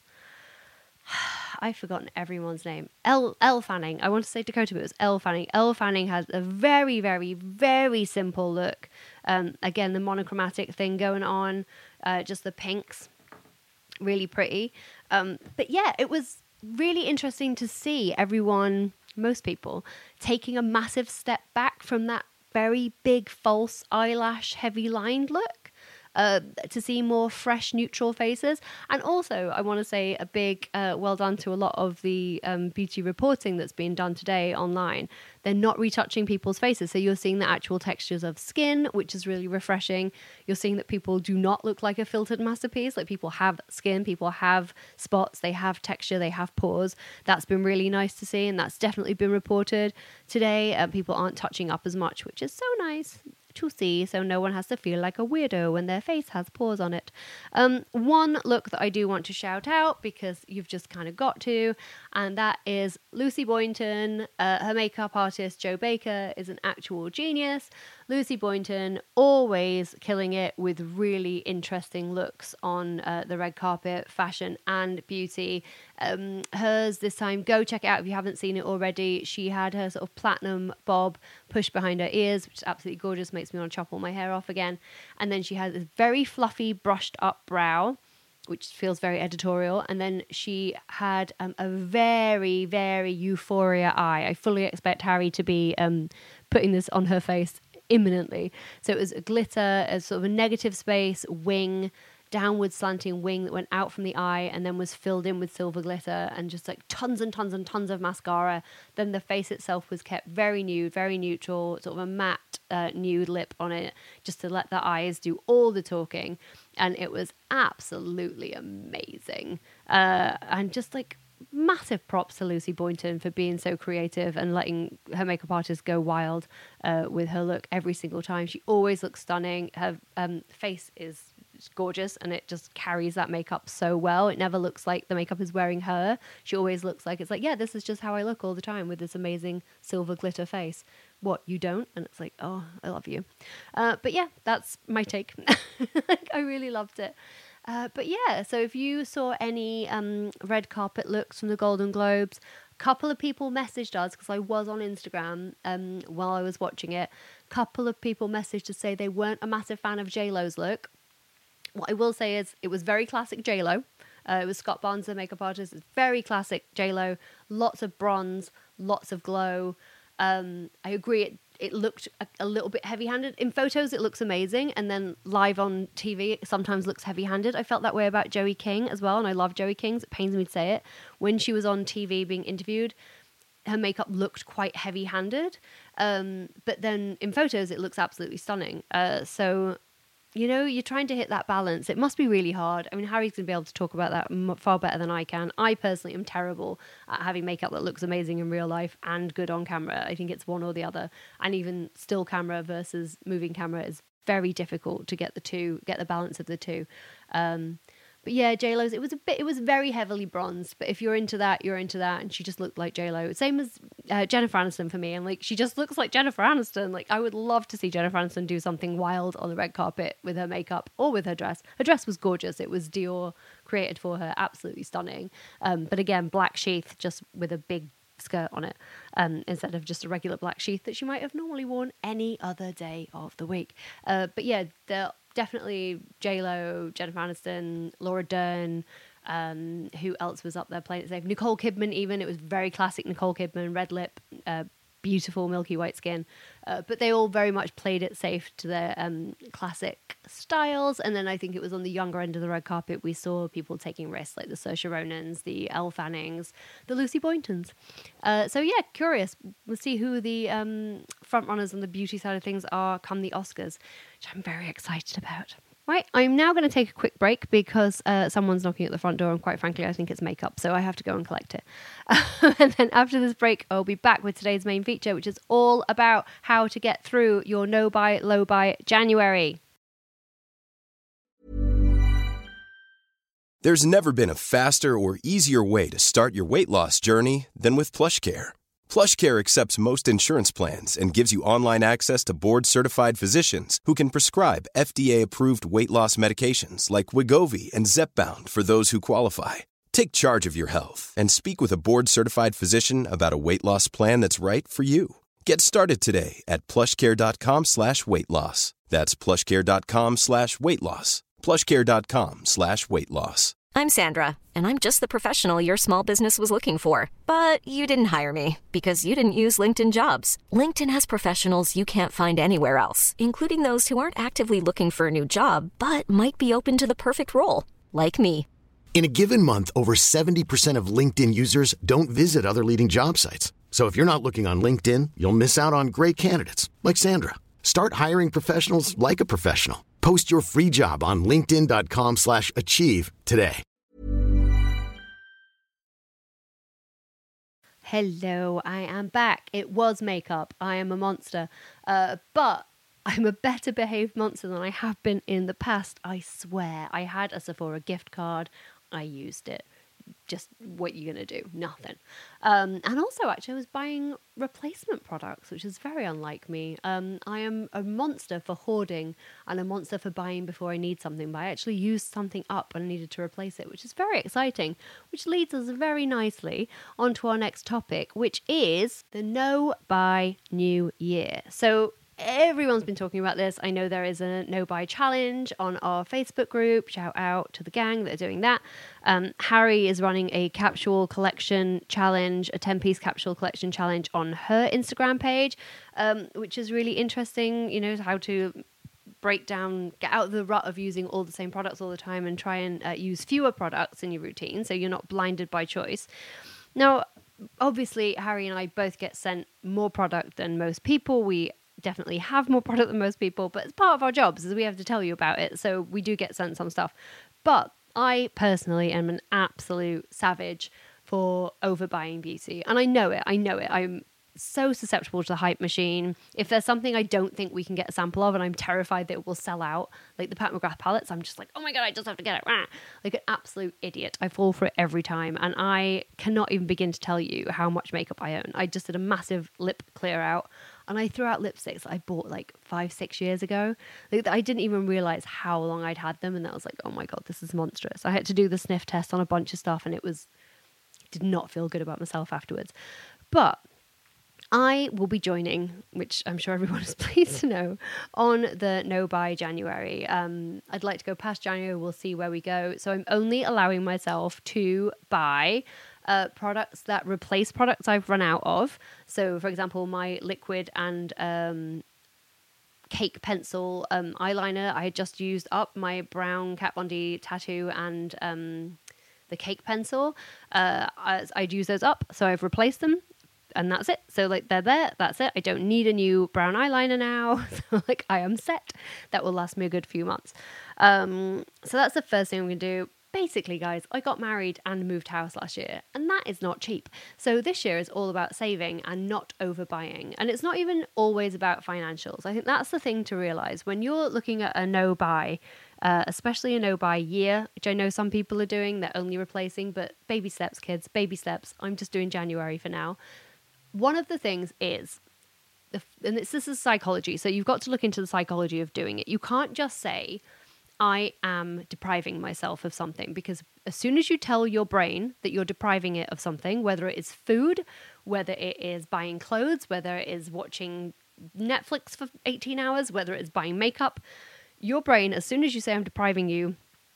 Speaker 2: I've forgotten everyone's name. Elle Fanning. I want to say Dakota, but it was Elle Fanning. Elle Fanning has a very, very, very simple look. Again, the monochromatic thing going on. Just the pinks. Really pretty. But yeah, it was really interesting to see everyone, most people, taking a massive step back from that very big false eyelash heavy lined look to see more fresh neutral faces. And also I want to say a big well done to a lot of the beauty reporting that's been done today online. They're not retouching people's faces, so you're seeing the actual textures of skin, which is really refreshing. You're seeing that people do not look like a filtered masterpiece. Like, people have skin, people have spots, they have texture, they have pores. That's been really nice to see, and that's definitely been reported today. People aren't touching up as much, which is so nice to see, so no one has to feel like a weirdo when their face has pores on it. One look that I do want to shout out, because you've just kind of got to, and that is Lucy Boynton. Her makeup artist Jo Baker is an actual genius. Lucy Boynton always killing it with really interesting looks on the red carpet, fashion and beauty. Hers this time, go check it out if you haven't seen it already. She had her sort of platinum bob pushed behind her ears, which is absolutely gorgeous, makes me want to chop all my hair off again. And then she has this very fluffy brushed up brow, which feels very editorial. And then she had a very, very euphoria eye. I fully expect Harry to be putting this on her face imminently. So it was a glitter, a sort of a negative space wing, downward slanting wing that went out from the eye and then was filled in with silver glitter, and just like tons and tons and tons of mascara. Then the face itself was kept very nude, very neutral, sort of a matte nude lip on it, just to let the eyes do all the talking. And it was absolutely amazing. And just like massive props to Lucy Boynton for being so creative and letting her makeup artist go wild with her look every single time. She always looks stunning. Her face is gorgeous, and it just carries that makeup so well. It never looks like the makeup is wearing her. She always looks like it's like, yeah, this is just how I look all the time with this amazing silver glitter face. What, you don't? And it's like, oh, I love you. But yeah, that's my take. Like, I really loved it. But yeah, so if you saw any red carpet looks from the Golden Globes, a couple of people messaged us, because I was on Instagram while I was watching it. A couple of people messaged to say they weren't a massive fan of J-Lo's look. What I will say is it was very classic J-Lo. It was Scott Barnes, the makeup artist. It's very classic J-Lo. Lots of bronze, lots of glow. I agree, it looked a little bit heavy-handed. In photos, it looks amazing. And then live on TV, it sometimes looks heavy-handed. I felt that way about Joey King as well. And I love Joey King. It pains me to say it. When she was on TV being interviewed, her makeup looked quite heavy-handed. But then in photos, it looks absolutely stunning. So, you know, you're trying to hit that balance. It must be really hard. I mean, Harry's going to be able to talk about that far better than I can. I personally am terrible at having makeup that looks amazing in real life and good on camera. I think it's one or the other. And even still camera versus moving camera is very difficult to get the balance of the two. But yeah, J-Lo's, it was very heavily bronzed, but if you're into that, you're into that. And she just looked like J-Lo. Same as Jennifer Aniston for me. And like, she just looks like Jennifer Aniston. Like, I would love to see Jennifer Aniston do something wild on the red carpet with her makeup or with her dress. Her dress was gorgeous. It was Dior created for her. Absolutely stunning. But again, black sheath, just with a big skirt on it, instead of just a regular black sheath that she might have normally worn any other day of the week. But yeah, definitely J-Lo, Jennifer Aniston, Laura Dern, Who else was up there playing it safe? Nicole Kidman even. It was very classic Nicole Kidman, red lip, beautiful milky white skin. But they all very much played it safe to their classic styles. And then I think it was on the younger end of the red carpet, we saw people taking risks like the Saoirse Ronans, the Elle Fannings, the Lucy Boyntons. So yeah, curious. We'll see who the front runners on the beauty side of things are come the Oscars, which I'm very excited about. Right, I'm now going to take a quick break because someone's knocking at the front door, and quite frankly, I think it's makeup, so I have to go and collect it. And then after this break, I'll be back with today's main feature, which is all about how to get through your no-buy, low-buy January.
Speaker 3: There's never been a faster or easier way to start your weight loss journey than with PlushCare. PlushCare accepts most insurance plans and gives you online access to board-certified physicians who can prescribe FDA-approved weight loss medications like Wegovy and Zepbound for those who qualify. Take charge of your health and speak with a board-certified physician about a weight loss plan that's right for you. Get started today at plushcare.com/weight-loss. That's plushcare.com/weight-loss. plushcare.com/weight-loss.
Speaker 4: I'm Sandra, and I'm just the professional your small business was looking for. But you didn't hire me because you didn't use LinkedIn Jobs. LinkedIn has professionals you can't find anywhere else, including those who aren't actively looking for a new job, but might be open to the perfect role, like me.
Speaker 5: In a given month, over 70% of LinkedIn users don't visit other leading job sites. So if you're not looking on LinkedIn, you'll miss out on great candidates like Sandra. Start hiring professionals like a professional. Post your free job on linkedin.com/achieve today.
Speaker 2: Hello, I am back. It was makeup. I am a monster. But I'm a better behaved monster than I have been in the past. I swear. I had a Sephora gift card. I used it. Just what you gonna do? Nothing. And also, actually, I was buying replacement products, which is very unlike me. I am a monster for hoarding and a monster for buying before I need something, but I actually used something up and needed to replace it, which is very exciting, which leads us very nicely onto our next topic, which is the No Buy New Year. So everyone's been talking about this. I know there is a no buy challenge on our Facebook group. Shout out to the gang that are doing that. Harry is running a capsule collection challenge, a 10-piece capsule collection challenge on her Instagram page, which is really interesting, you know, how to break down, get out of the rut of using all the same products all the time and try and use fewer products in your routine so you're not blinded by choice. Now, obviously, Harry and I both get sent more product than most people. We definitely have more product than most people, but it's part of our jobs is we have to tell you about it, so we do get sent some stuff. But I personally am an absolute savage for overbuying beauty, and I know it. I'm so susceptible to the hype machine. If there's something I don't think we can get a sample of and I'm terrified that it will sell out, like the Pat McGrath palettes, I'm just like, oh my god, I just have to get it. Like an absolute idiot. I fall for it every time, and I cannot even begin to tell you how much makeup I own. I just did a massive lip clear out, and I threw out lipsticks that I bought like 5-6 years ago. Like, I didn't even realize how long I'd had them, and that was like, oh my god, this is monstrous. I had to do the sniff test on a bunch of stuff, and did not feel good about myself afterwards. But I will be joining, which I'm sure everyone is pleased to know, on the No Buy January. I'd like to go past January. We'll see where we go. So I'm only allowing myself to buy products that replace products I've run out of. So, for example, my liquid and cake pencil eyeliner, I had just used up my brown Kat Von D tattoo and the cake pencil. I'd use those up, so I've replaced them. And that's it. So like they're there. That's it. I don't need a new brown eyeliner now. So like I am set. That will last me a good few months. So that's the first thing I'm going to do. Basically, guys, I got married and moved house last year, and that is not cheap. So this year is all about saving and not overbuying. And it's not even always about financials. I think that's the thing to realize when you're looking at a no buy, especially a no buy year, which I know some people are doing. They're only replacing, but baby steps, kids, baby steps. I'm just doing January for now. One of the things is, and this is psychology, so you've got to look into the psychology of doing it. You can't just say, I am depriving myself of something, because as soon as you tell your brain that you're depriving it of something, whether it is food, whether it is buying clothes, whether it is watching Netflix for 18 hours, whether it's buying makeup, your brain, as soon as you say I'm depriving you,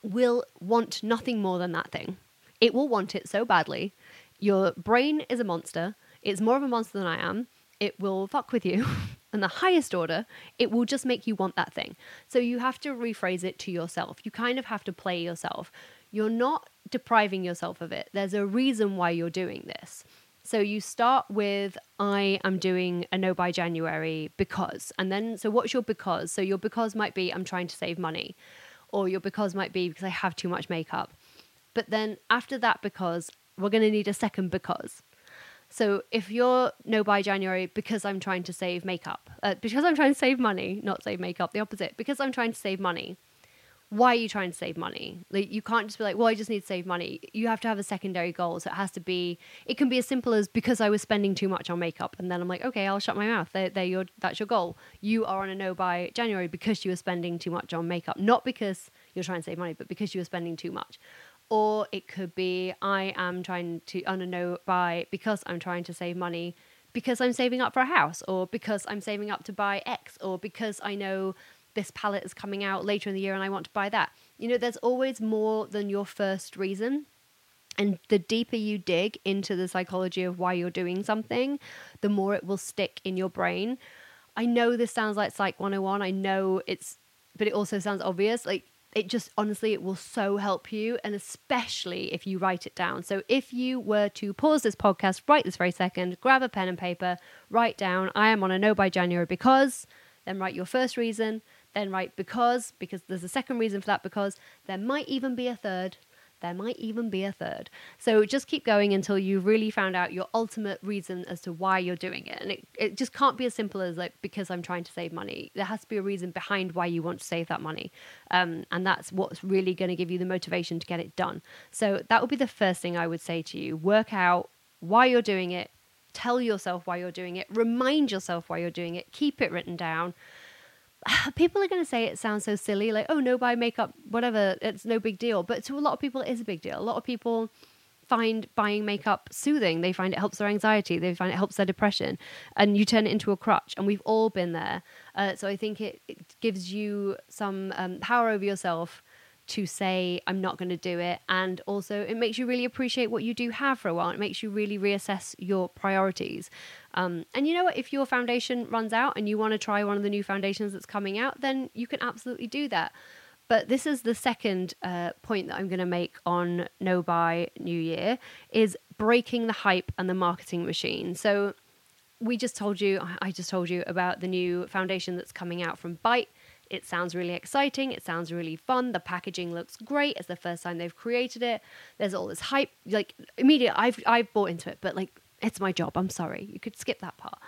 Speaker 2: will want nothing more than that thing. It will want it so badly. Your brain is a monster. It's more of a monster than I am. It will fuck with you. And the highest order, it will just make you want that thing. So you have to rephrase it to yourself. You kind of have to play yourself. You're not depriving yourself of it. There's a reason why you're doing this. So you start with, I am doing a no buy January because, and then, so what's your because? So your because might be, I'm trying to save money, or your because might be because I have too much makeup. But then after that because, we're going to need a second because. So if you're no buy January because I'm trying to save makeup, because I'm trying to save money, not save makeup, the opposite, because I'm trying to save money. Why are you trying to save money? Like, you can't just be like, well, I just need to save money. You have to have a secondary goal. So it has to be, it can be as simple as because I was spending too much on makeup. And then I'm like, okay, I'll shut my mouth. That's your goal. You are on a no buy January because you were spending too much on makeup. Not because you're trying to save money, but because you were spending too much. Or it could be, I am trying to on a no buy because I'm trying to save money because I'm saving up for a house, or because I'm saving up to buy X, or because I know this palette is coming out later in the year and I want to buy that. You know, there's always more than your first reason. And the deeper you dig into the psychology of why you're doing something, the more it will stick in your brain. I know this sounds like Psych 101. I know but it also sounds obvious. Like, it just, honestly, it will so help you. And especially if you write it down. So if you were to pause this podcast right this very second, grab a pen and paper, write down, I am on a no buy January because, then write your first reason, then write because there's a second reason for that, because there might even be a third. So just keep going until you really found out your ultimate reason as to why you're doing it. And it just can't be as simple as like, because I'm trying to save money. There has to be a reason behind why you want to save that money. And that's what's really going to give you the motivation to get it done. So that would be the first thing I would say to you. Work out why you're doing it. Tell yourself why you're doing it. Remind yourself why you're doing it. Keep it written down. People are going to say it sounds so silly, like, oh, no buy makeup, whatever, it's no big deal. But to a lot of people, it is a big deal. A lot of people find buying makeup soothing. They find it helps their anxiety. They find it helps their depression. And you turn it into a crutch. And we've all been there. So I think it gives you some power over yourself to say, I'm not going to do it. And also it makes you really appreciate what you do have for a while. It makes you really reassess your priorities. And you know what? If your foundation runs out and you want to try one of the new foundations that's coming out, then you can absolutely do that. But this is the second point that I'm going to make on No Buy New Year, is breaking the hype and the marketing machine. So I just told you about the new foundation that's coming out from Bite. It sounds really exciting. It sounds really fun. The packaging looks great. It's the first time they've created it. There's all this hype. Like, immediately, I've bought into it, but like, it's my job. I'm sorry. You could skip that part.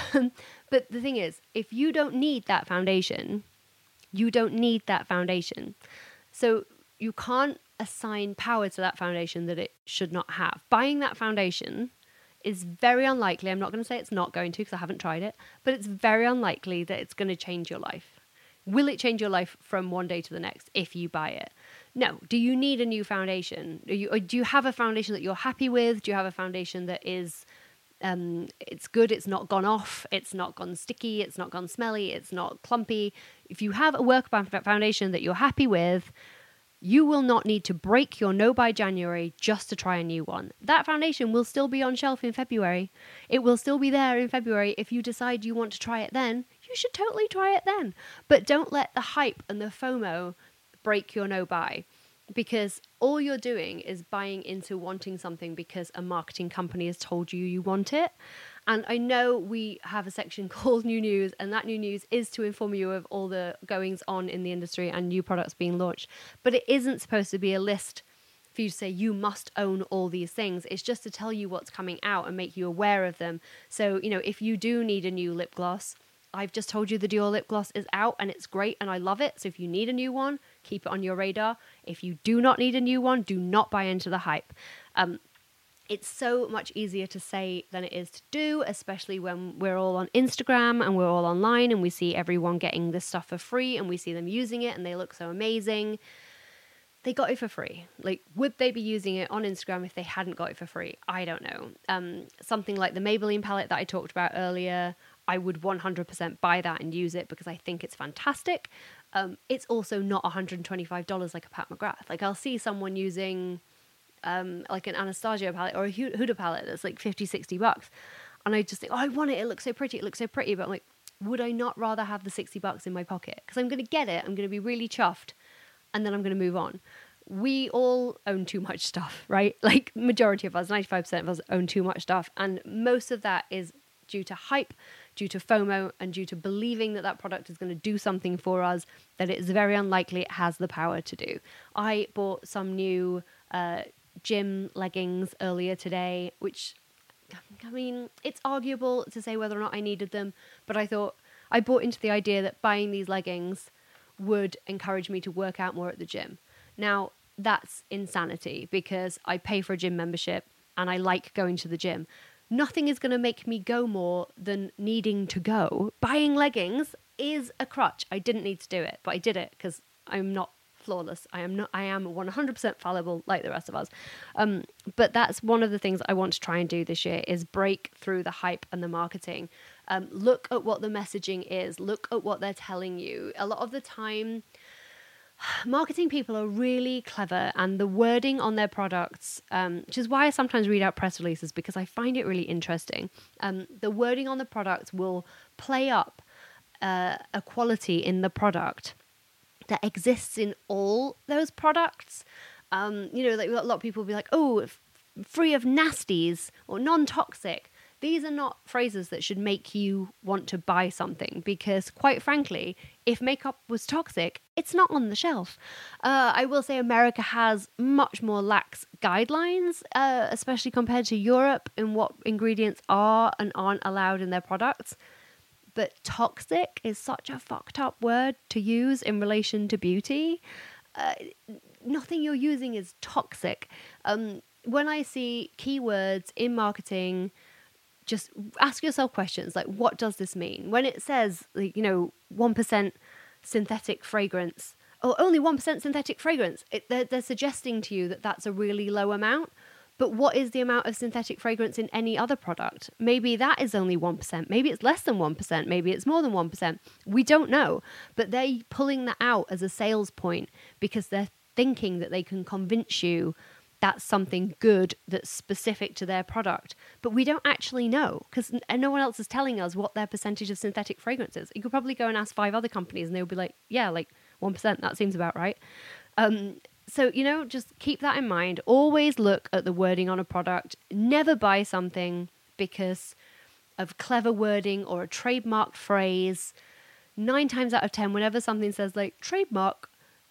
Speaker 2: But the thing is, if you don't need that foundation, you don't need that foundation. So you can't assign power to that foundation that it should not have. Buying that foundation is very unlikely. I'm not going to say it's not going to, because I haven't tried it, but it's very unlikely that it's going to change your life. Will it change your life from one day to the next if you buy it? No. Do you need a new foundation? Do you have a foundation that you're happy with? Do you have a foundation that is, it's good, it's not gone off, it's not gone sticky, it's not gone smelly, it's not clumpy? If you have a work foundation that you're happy with, you will not need to break your no buy January just to try a new one. That foundation will still be on shelf in February. It will still be there in February. If you decide you want to try it then, you should totally try it then. But don't let the hype and the FOMO break your no buy, because all you're doing is buying into wanting something because a marketing company has told you want it. And I know we have a section called New News, and that new news is to inform you of all the goings on in the industry and new products being launched. But it isn't supposed to be a list for you to say you must own all these things. It's just to tell you what's coming out and make you aware of them. So, you know, if you do need a new lip gloss, I've just told you the Dior lip gloss is out and it's great and I love it. So if you need a new one, keep it on your radar. If you do not need a new one, do not buy into the hype. It's so much easier to say than it is to do, especially when we're all on Instagram and we're all online and we see everyone getting this stuff for free and we see them using it and they look so amazing. They got it for free. Like, would they be using it on Instagram if they hadn't got it for free? I don't know. Something like the Maybelline palette that I talked about earlier, I would 100% buy that and use it because I think it's fantastic. it's also not $125 like a Pat McGrath. Like I'll see someone using like an Anastasia palette or a Huda palette that's like $50-$60. And I just think, oh, I want it. It looks so pretty. It looks so pretty. But I'm like, would I not rather have the $60 in my pocket? Because I'm going to get it. I'm going to be really chuffed. And then I'm going to move on. We all own too much stuff, right? Like majority of us, 95% of us own too much stuff. And most of that is due to hype, due to FOMO, and due to believing that that product is going to do something for us that it is very unlikely it has the power to do. I bought some new gym leggings earlier today, which, I mean, it's arguable to say whether or not I needed them, but I thought I bought into the idea that buying these leggings would encourage me to work out more at the gym. Now, that's insanity because I pay for a gym membership and I like going to the gym. Nothing is going to make me go more than needing to go. Buying leggings is a crutch. I didn't need to do it, but I did it because I'm not flawless. I am 100% fallible like the rest of us. But that's one of the things I want to try and do this year is break through the hype and the marketing. Look at what the messaging is. Look at what they're telling you. A lot of the time, marketing people are really clever, and the wording on their products, which is why I sometimes read out press releases because I find it really interesting. The wording on the products will play up a quality in the product that exists in all those products. Like a lot of people will be like, oh, free of nasties or non-toxic. These are not phrases that should make you want to buy something because, quite frankly, if makeup was toxic, it's not on the shelf. I will say America has much more lax guidelines, especially compared to Europe, in what ingredients are and aren't allowed in their products. But toxic is such a fucked up word to use in relation to beauty. Nothing you're using is toxic. When I see keywords in marketing, just ask yourself questions like, what does this mean? When it says, 1% synthetic fragrance, or only 1% synthetic fragrance, they're suggesting to you that that's a really low amount. But what is the amount of synthetic fragrance in any other product? Maybe that is only 1%. Maybe it's less than 1%. Maybe it's more than 1%. We don't know. But they're pulling that out as a sales point because they're thinking that they can convince you that's something good that's specific to their product. But we don't actually know because no one else is telling us what their percentage of synthetic fragrance is. You could probably go and ask 5 other companies and they'll be like, yeah, like 1%, that seems about right. So, just keep that in mind. Always look at the wording on a product. Never buy something because of clever wording or a trademarked phrase. 9 times out of 10, whenever something says like trademark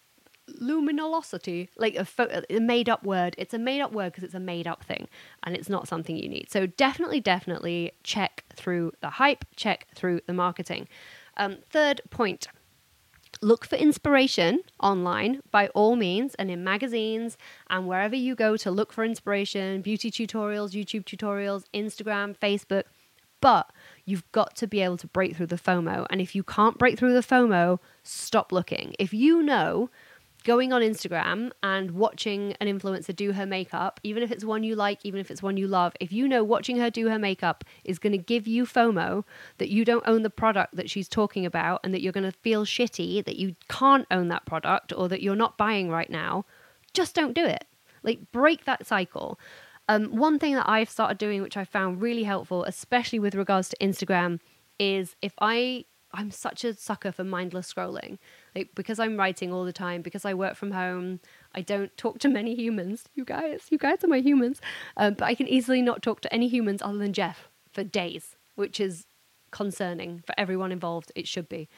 Speaker 2: luminosity, like a made-up word, it's a made-up word because it's a made-up thing and it's not something you need. So definitely check through the hype, check through the marketing. Third point. Look for inspiration online by all means and in magazines and wherever you go to look for inspiration, beauty tutorials, YouTube tutorials, Instagram, Facebook. But you've got to be able to break through the FOMO. And if you can't break through the FOMO, stop looking. If you know going on Instagram and watching an influencer do her makeup, even if it's one you like, even if it's one you love, if you know watching her do her makeup is going to give you FOMO, that you don't own the product that she's talking about and that you're going to feel shitty that you can't own that product or that you're not buying right now, just don't do it. Like, break that cycle. One thing that I've started doing, which I found really helpful, especially with regards to Instagram, is if I'm such a sucker for mindless scrolling. Like, because I'm writing all the time, because I work from home, I don't talk to many humans. You guys are my humans. But I can easily not talk to any humans other than Jeff for days, which is concerning for everyone involved. It should be.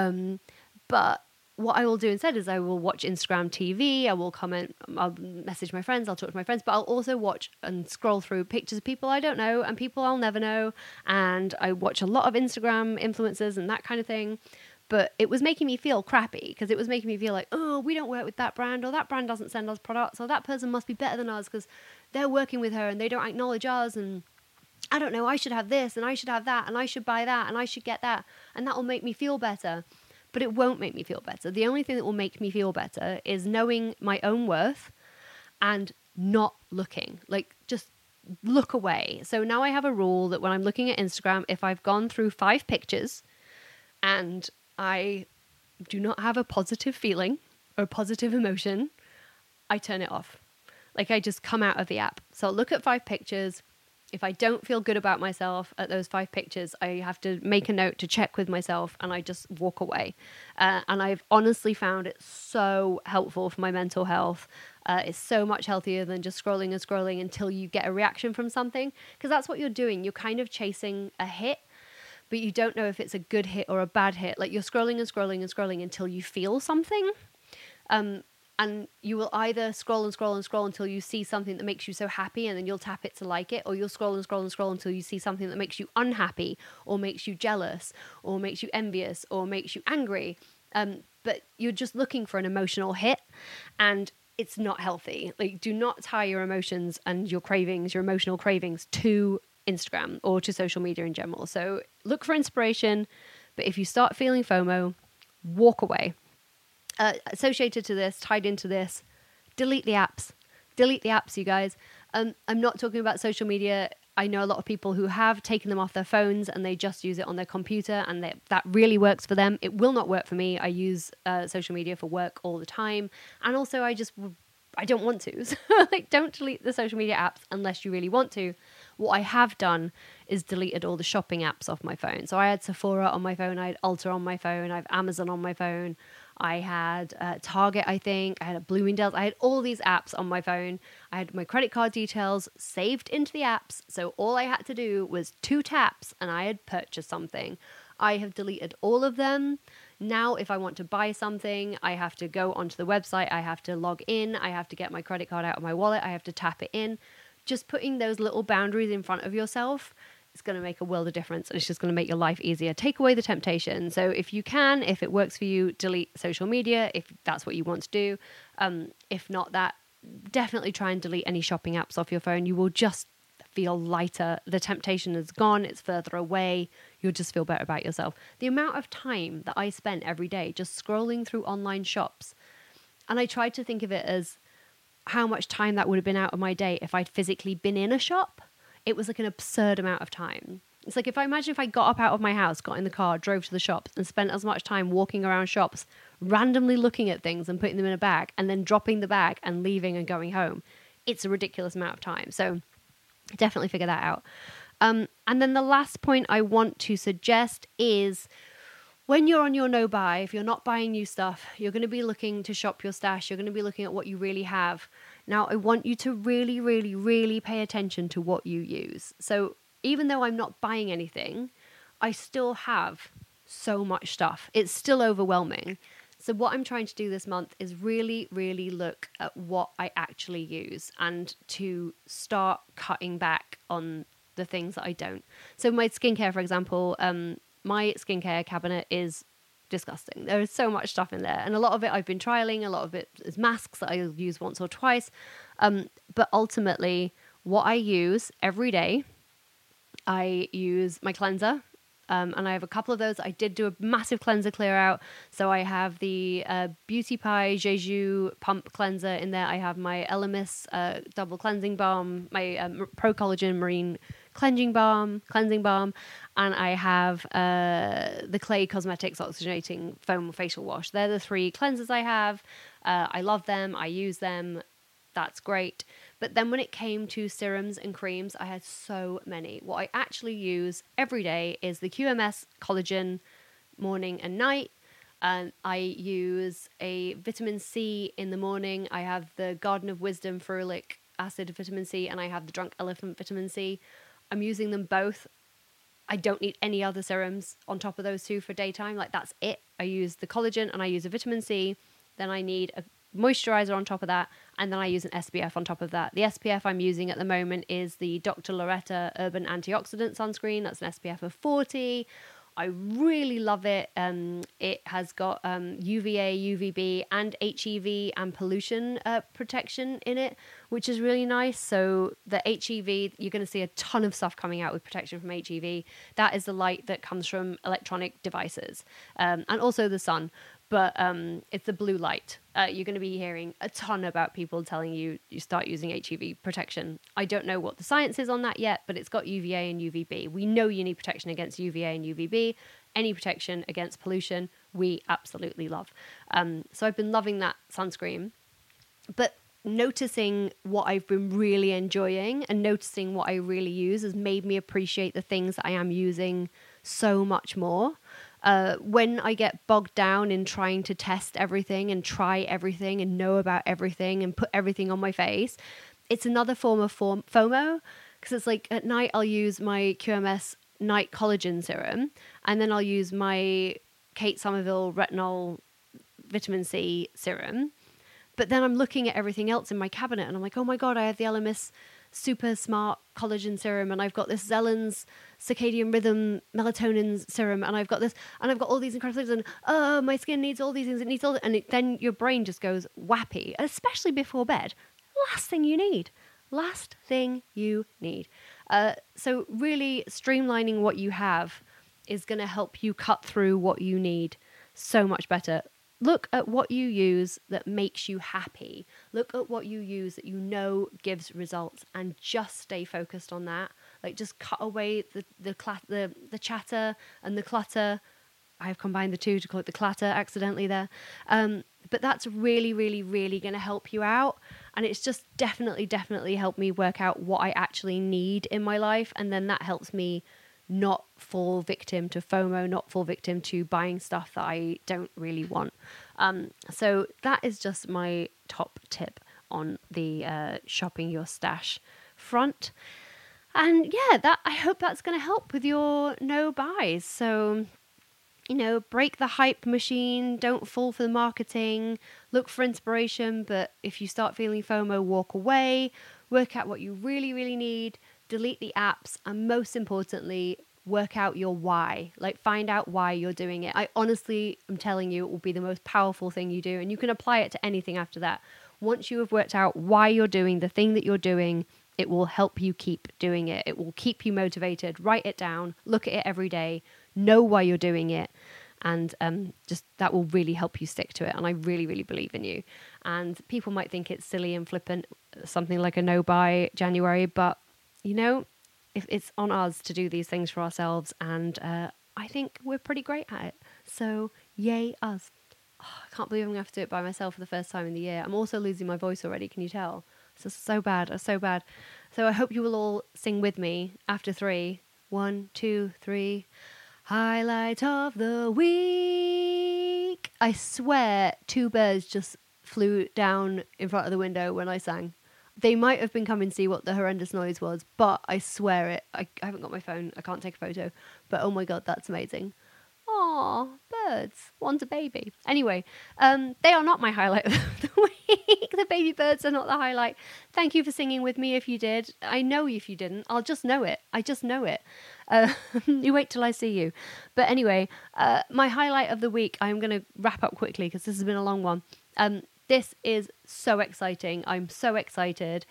Speaker 2: But what I will do instead is I will watch Instagram TV, I will comment, I'll message my friends, I'll talk to my friends, but I'll also watch and scroll through pictures of people I don't know and people I'll never know. And I watch a lot of Instagram influencers and that kind of thing. But it was making me feel crappy because it was making me feel like, oh, we don't work with that brand, or that brand doesn't send us products, or that person must be better than us because they're working with her and they don't acknowledge us. And I don't know, I should have this and I should have that and I should buy that and I should get that. And that will make me feel better. But it won't make me feel better. The only thing that will make me feel better is knowing my own worth and not looking. Like, just look away. So now I have a rule that when I'm looking at Instagram, if I've gone through 5 pictures and I do not have a positive feeling or a positive emotion, I turn it off. Like, I just come out of the app. So I'll look at 5 pictures. If I don't feel good about myself at those 5 pictures, I have to make a note to check with myself, and I just walk away. And I've honestly found it so helpful for my mental health. It's so much healthier than just scrolling and scrolling until you get a reaction from something, because that's what you're doing. You're kind of chasing a hit, but you don't know if it's a good hit or a bad hit. Like, you're scrolling and scrolling and scrolling until you feel something. And you will either scroll and scroll and scroll until you see something that makes you so happy, and then you'll tap it to like it, or you'll scroll and scroll and scroll until you see something that makes you unhappy, or makes you jealous, or makes you envious, or makes you angry. But you're just looking for an emotional hit, and it's not healthy. Like, do not tie your emotions and your cravings, your emotional cravings, to Instagram or to social media in general. So look for inspiration, but if you start feeling FOMO, walk away. Associated to this, tied into this, delete the apps. Delete the apps, you guys. I'm not talking about social media. I know a lot of people who have taken them off their phones and they just use it on their computer, and that really works for them. It will not work for me. I use social media for work all the time, and also I don't want to. So, like, don't delete the social media apps unless you really want to. What I have done is deleted all the shopping apps off my phone. So I had Sephora on my phone, I had Ulta on my phone, I have Amazon on my phone, I had Target, I think, I had a Bloomingdale's, I had all these apps on my phone. I had my credit card details saved into the apps, so all I had to do was 2 taps and I had purchased something. I have deleted all of them. Now, if I want to buy something, I have to go onto the website, I have to log in, I have to get my credit card out of my wallet, I have to tap it in. Just putting those little boundaries in front of yourself is going to make a world of difference, and it's just going to make your life easier. Take away the temptation. So if you can, if it works for you, delete social media if that's what you want to do. If not that, definitely try and delete any shopping apps off your phone. You will just feel lighter. The temptation is gone. It's further away. You'll just feel better about yourself. The amount of time that I spent every day just scrolling through online shops, and I tried to think of it as how much time that would have been out of my day if I'd physically been in a shop. It was like an absurd amount of time. It's like, if I got up out of my house, got in the car, drove to the shops, and spent as much time walking around shops, randomly looking at things and putting them in a bag, and then dropping the bag and leaving and going home. It's a ridiculous amount of time. So definitely figure that out. And then the last point I want to suggest is, when you're on your no buy, if you're not buying new stuff, you're going to be looking to shop your stash. You're going to be looking at what you really have. Now, I want you to really, really, really pay attention to what you use. So even though I'm not buying anything, I still have so much stuff. It's still overwhelming. So what I'm trying to do this month is really, really look at what I actually use, and to start cutting back on the things that I don't. So my skincare, for example, my skincare cabinet is disgusting. There is so much stuff in there, and a lot of it I've been trialing. A lot of it is masks that I use once or twice. But ultimately, what I use every day, I use my cleanser. And I have a couple of those. I did do a massive cleanser clear out. So I have the Beauty Pie Jeju Pump Cleanser in there. I have my Elemis Double Cleansing Balm, my Pro Collagen Marine Cleansing Balm, and I have the Clay Cosmetics Oxygenating Foam Facial Wash. They're the 3 cleansers I have. I love them. I use them. That's great. But then when it came to serums and creams, I had so many. What I actually use every day is the QMS Collagen morning and night. I use a vitamin C in the morning. I have the Garden of Wisdom Ferulic Acid Vitamin C, and I have the Drunk Elephant Vitamin C. I'm using them both. I don't need any other serums on top of those 2 for daytime. Like, that's it. I use the collagen and I use a vitamin C. Then I need a moisturizer on top of that, and then I use an SPF on top of that. The SPF I'm using at the moment is the Dr. Loretta Urban Antioxidant Sunscreen. That's an SPF of 40. I really love it. It has got UVA, UVB, and HEV and pollution protection in it, which is really nice. So the HEV, you're going to see a ton of stuff coming out with protection from HEV. That is the light that comes from electronic devices, and also the sun. But it's the blue light. You're going to be hearing a ton about people telling you start using HEV protection. I don't know what the science is on that yet, but it's got UVA and UVB. We know you need protection against UVA and UVB. any protection against pollution, we absolutely love. So I've been loving that sunscreen. But noticing what I've been really enjoying and noticing what I really use has made me appreciate the things that I am using so much more. When I get bogged down in trying to test everything and try everything and know about everything and put everything on my face, it's another form of FOMO, because it's like at night I'll use my QMS night collagen serum, and then I'll use my Kate Somerville retinol vitamin C serum. But then I'm looking at everything else in my cabinet and I'm like, oh my God, I have the Elemis Super Smart Collagen Serum, and I've got this Zellen's Circadian Rhythm Melatonin Serum, and I've got this, and I've got all these incredible things, and my skin needs all these things, it needs all, then your brain just goes whappy, especially before bed. Last thing you need. So really streamlining what you have is going to help you cut through what you need so much better. Look at what you use that makes you happy. Look at what you use that you know gives results, and just stay focused on that. Like, just cut away the chatter and the clutter. I've combined the two to call it the clatter accidentally there. But that's really, really, really going to help you out. And it's just definitely helped me work out what I actually need in my life. And then that helps me not fall victim to FOMO, not fall victim to buying stuff that I don't really want. So that is just my top tip on the shopping your stash front. And yeah, I hope that's going to help with your no buys. So, break the hype machine, don't fall for the marketing, look for inspiration, but if you start feeling FOMO, walk away, work out what you really, really need, delete the apps, and most importantly, work out your why. Like, find out why you're doing it. I honestly am telling you, it will be the most powerful thing you do, and you can apply it to anything after that. Once you have worked out why you're doing the thing that you're doing, it will help you keep doing it. It will keep you motivated. Write it down, look at it every day, know why you're doing it, and just that will really help you stick to it. And I really, really believe in you. And people might think it's silly and flippant, something like a no buy January, but if it's on us to do these things for ourselves, and I think we're pretty great at it. So yay us. Oh, I can't believe I'm going to have to do it by myself for the first time in the year. I'm also losing my voice already. Can you tell? It's so bad. It's so bad. So I hope you will all sing with me after 3. 1, 2, 3. Highlight of the week. I swear 2 birds just flew down in front of the window when I sang. They might have been coming to see what the horrendous noise was, but I swear it. I haven't got my phone. I can't take a photo. But oh my God, that's amazing. Aw, birds. One's a baby. Anyway, they are not my highlight of the week. The baby birds are not the highlight. Thank you for singing with me if you did. I know if you didn't. I'll just know it. I just know it. You wait till I see you. But anyway, my highlight of the week, I'm going to wrap up quickly because this has been a long one. This is so exciting. I'm so excited.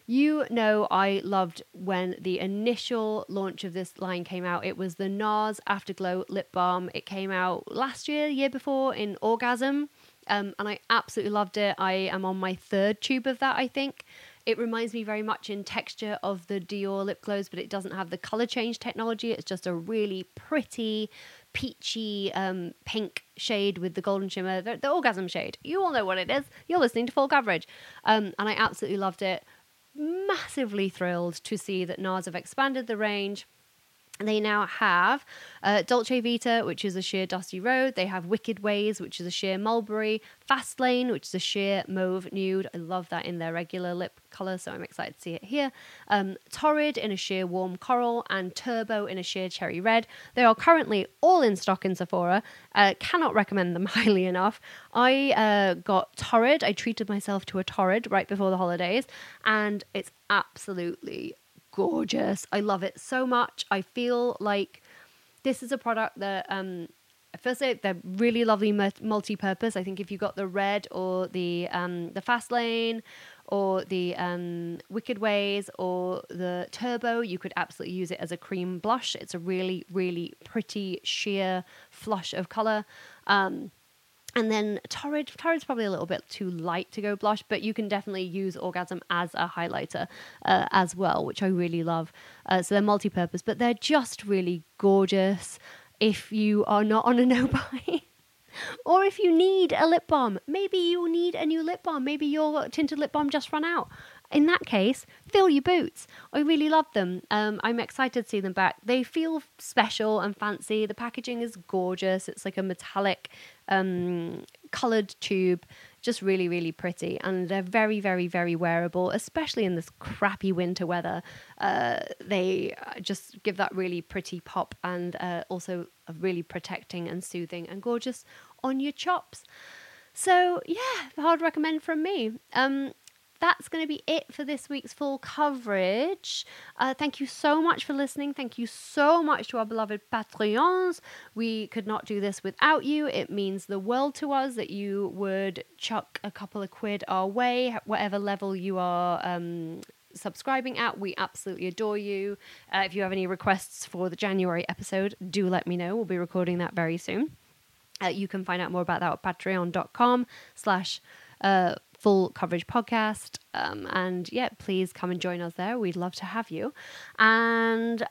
Speaker 2: I loved when the initial launch of this line came out. It was the NARS Afterglow Lip Balm. It came out last year, the year before, in Orgasm. And I absolutely loved it. I am on my 3rd tube of that, I think. It reminds me very much in texture of the Dior lip glows, but it doesn't have the color change technology. It's just a really pretty, peachy pink shade with the golden shimmer, the Orgasm shade. You all know what it is. You're listening to Full Coverage. And I absolutely loved it. Massively thrilled to see that NARS have expanded the range. They now have Dolce Vita, which is a sheer Dusty Road. They have Wicked Ways, which is a sheer Mulberry. Fast Lane, which is a sheer Mauve Nude. I love that in their regular lip colour, so I'm excited to see it here. Torrid in a sheer Warm Coral, and Turbo in a sheer Cherry Red. They are currently all in stock in Sephora. Cannot recommend them highly enough. I got Torrid. I treated myself to a Torrid right before the holidays, and it's absolutely gorgeous. I love it so much. I feel like this is a product that firstly, they're really lovely multi-purpose. I think if you got the red or the Fast Lane or the Wicked Ways or the Turbo, you could absolutely use it as a cream blush. It's a really, really pretty sheer flush of color. And then Torrid's probably a little bit too light to go blush, but you can definitely use Orgasm as a highlighter as well, which I really love. So they're multi-purpose, but they're just really gorgeous. if you are not on a no-buy. Or if you need a lip balm, maybe you need a new lip balm. Maybe your tinted lip balm just ran out. In that case, fill your boots. I really love them. I'm excited to see them back. They feel special and fancy. The packaging is gorgeous. It's like a metallic coloured tube. Just really, really pretty. And they're very, very, very wearable, especially in this crappy winter weather. They just give that really pretty pop and also are really protecting and soothing and gorgeous on your chops. So, yeah, hard recommend from me. That's going to be it for this week's full coverage. Thank you so much for listening. Thank you so much to our beloved Patreons. We could not do this without you. It means the world to us that you would chuck a couple of quid our way, whatever level you are subscribing at. We absolutely adore you. If you have any requests for the January episode, do let me know. We'll be recording that very soon. You can find out more about that at patreon.com/full coverage podcast. And yeah, please come and join us there. We'd love to have you. And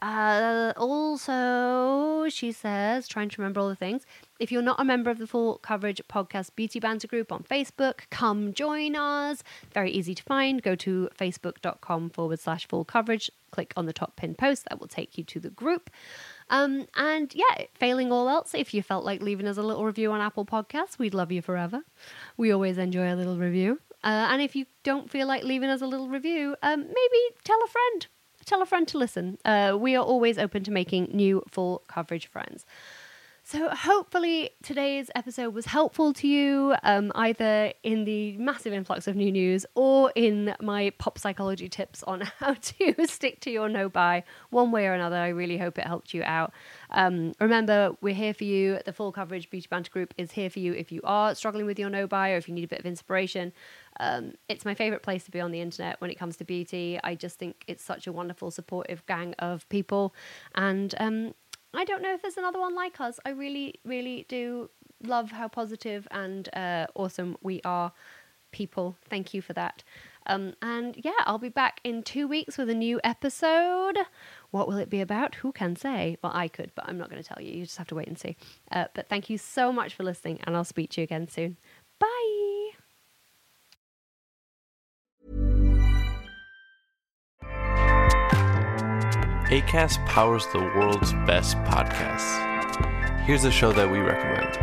Speaker 2: also, she says, trying to remember all the things. If you're not a member of the Full Coverage Podcast Beauty Banter group on Facebook, come join us. Very easy to find. Go to facebook.com/full coverage. Click on the top pinned post. That will take you to the group. And yeah, failing all else, if you felt like leaving us a little review on Apple Podcasts, we'd love you forever. We always enjoy a little review. And if you don't feel like leaving us a little review, maybe tell a friend. Tell a friend to listen. We are always open to making new Full Coverage friends. So hopefully today's episode was helpful to you, either in the massive influx of new news or in my pop psychology tips on how to stick to your no-buy one way or another. I really hope it helped you out. Remember, we're here for you. The Full Coverage Beauty Banter group is here for you if you are struggling with your no-buy or if you need a bit of inspiration. It's my favorite place to be on the internet when it comes to beauty. I just think it's such a wonderful, supportive gang of people. And I don't know if there's another one like us. I really, really do love how positive and awesome we are people. Thank you for that. And yeah, I'll be back in 2 weeks with a new episode. What will it be about? Who can say? Well, I could, but I'm not going to tell you. You just have to wait and see. But thank you so much for listening, and I'll speak to you again soon. Bye.
Speaker 6: Acast powers the world's best podcasts. Here's a show that we recommend.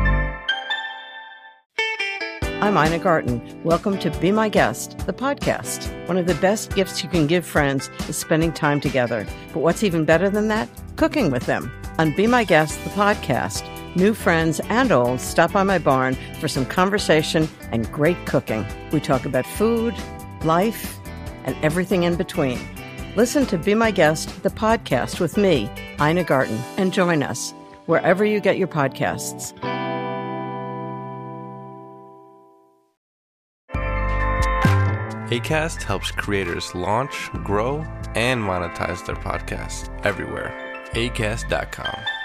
Speaker 7: I'm Ina Garten. Welcome to Be My Guest, the podcast. One of the best gifts you can give friends is spending time together. But what's even better than that? Cooking with them. On Be My Guest, the podcast, new friends and old stop by my barn for some conversation and great cooking. We talk about food, life, and everything in between. Listen to Be My Guest, the podcast with me, Ina Garten, and join us wherever you get your podcasts.
Speaker 6: Acast helps creators launch, grow, and monetize their podcasts everywhere. Acast.com.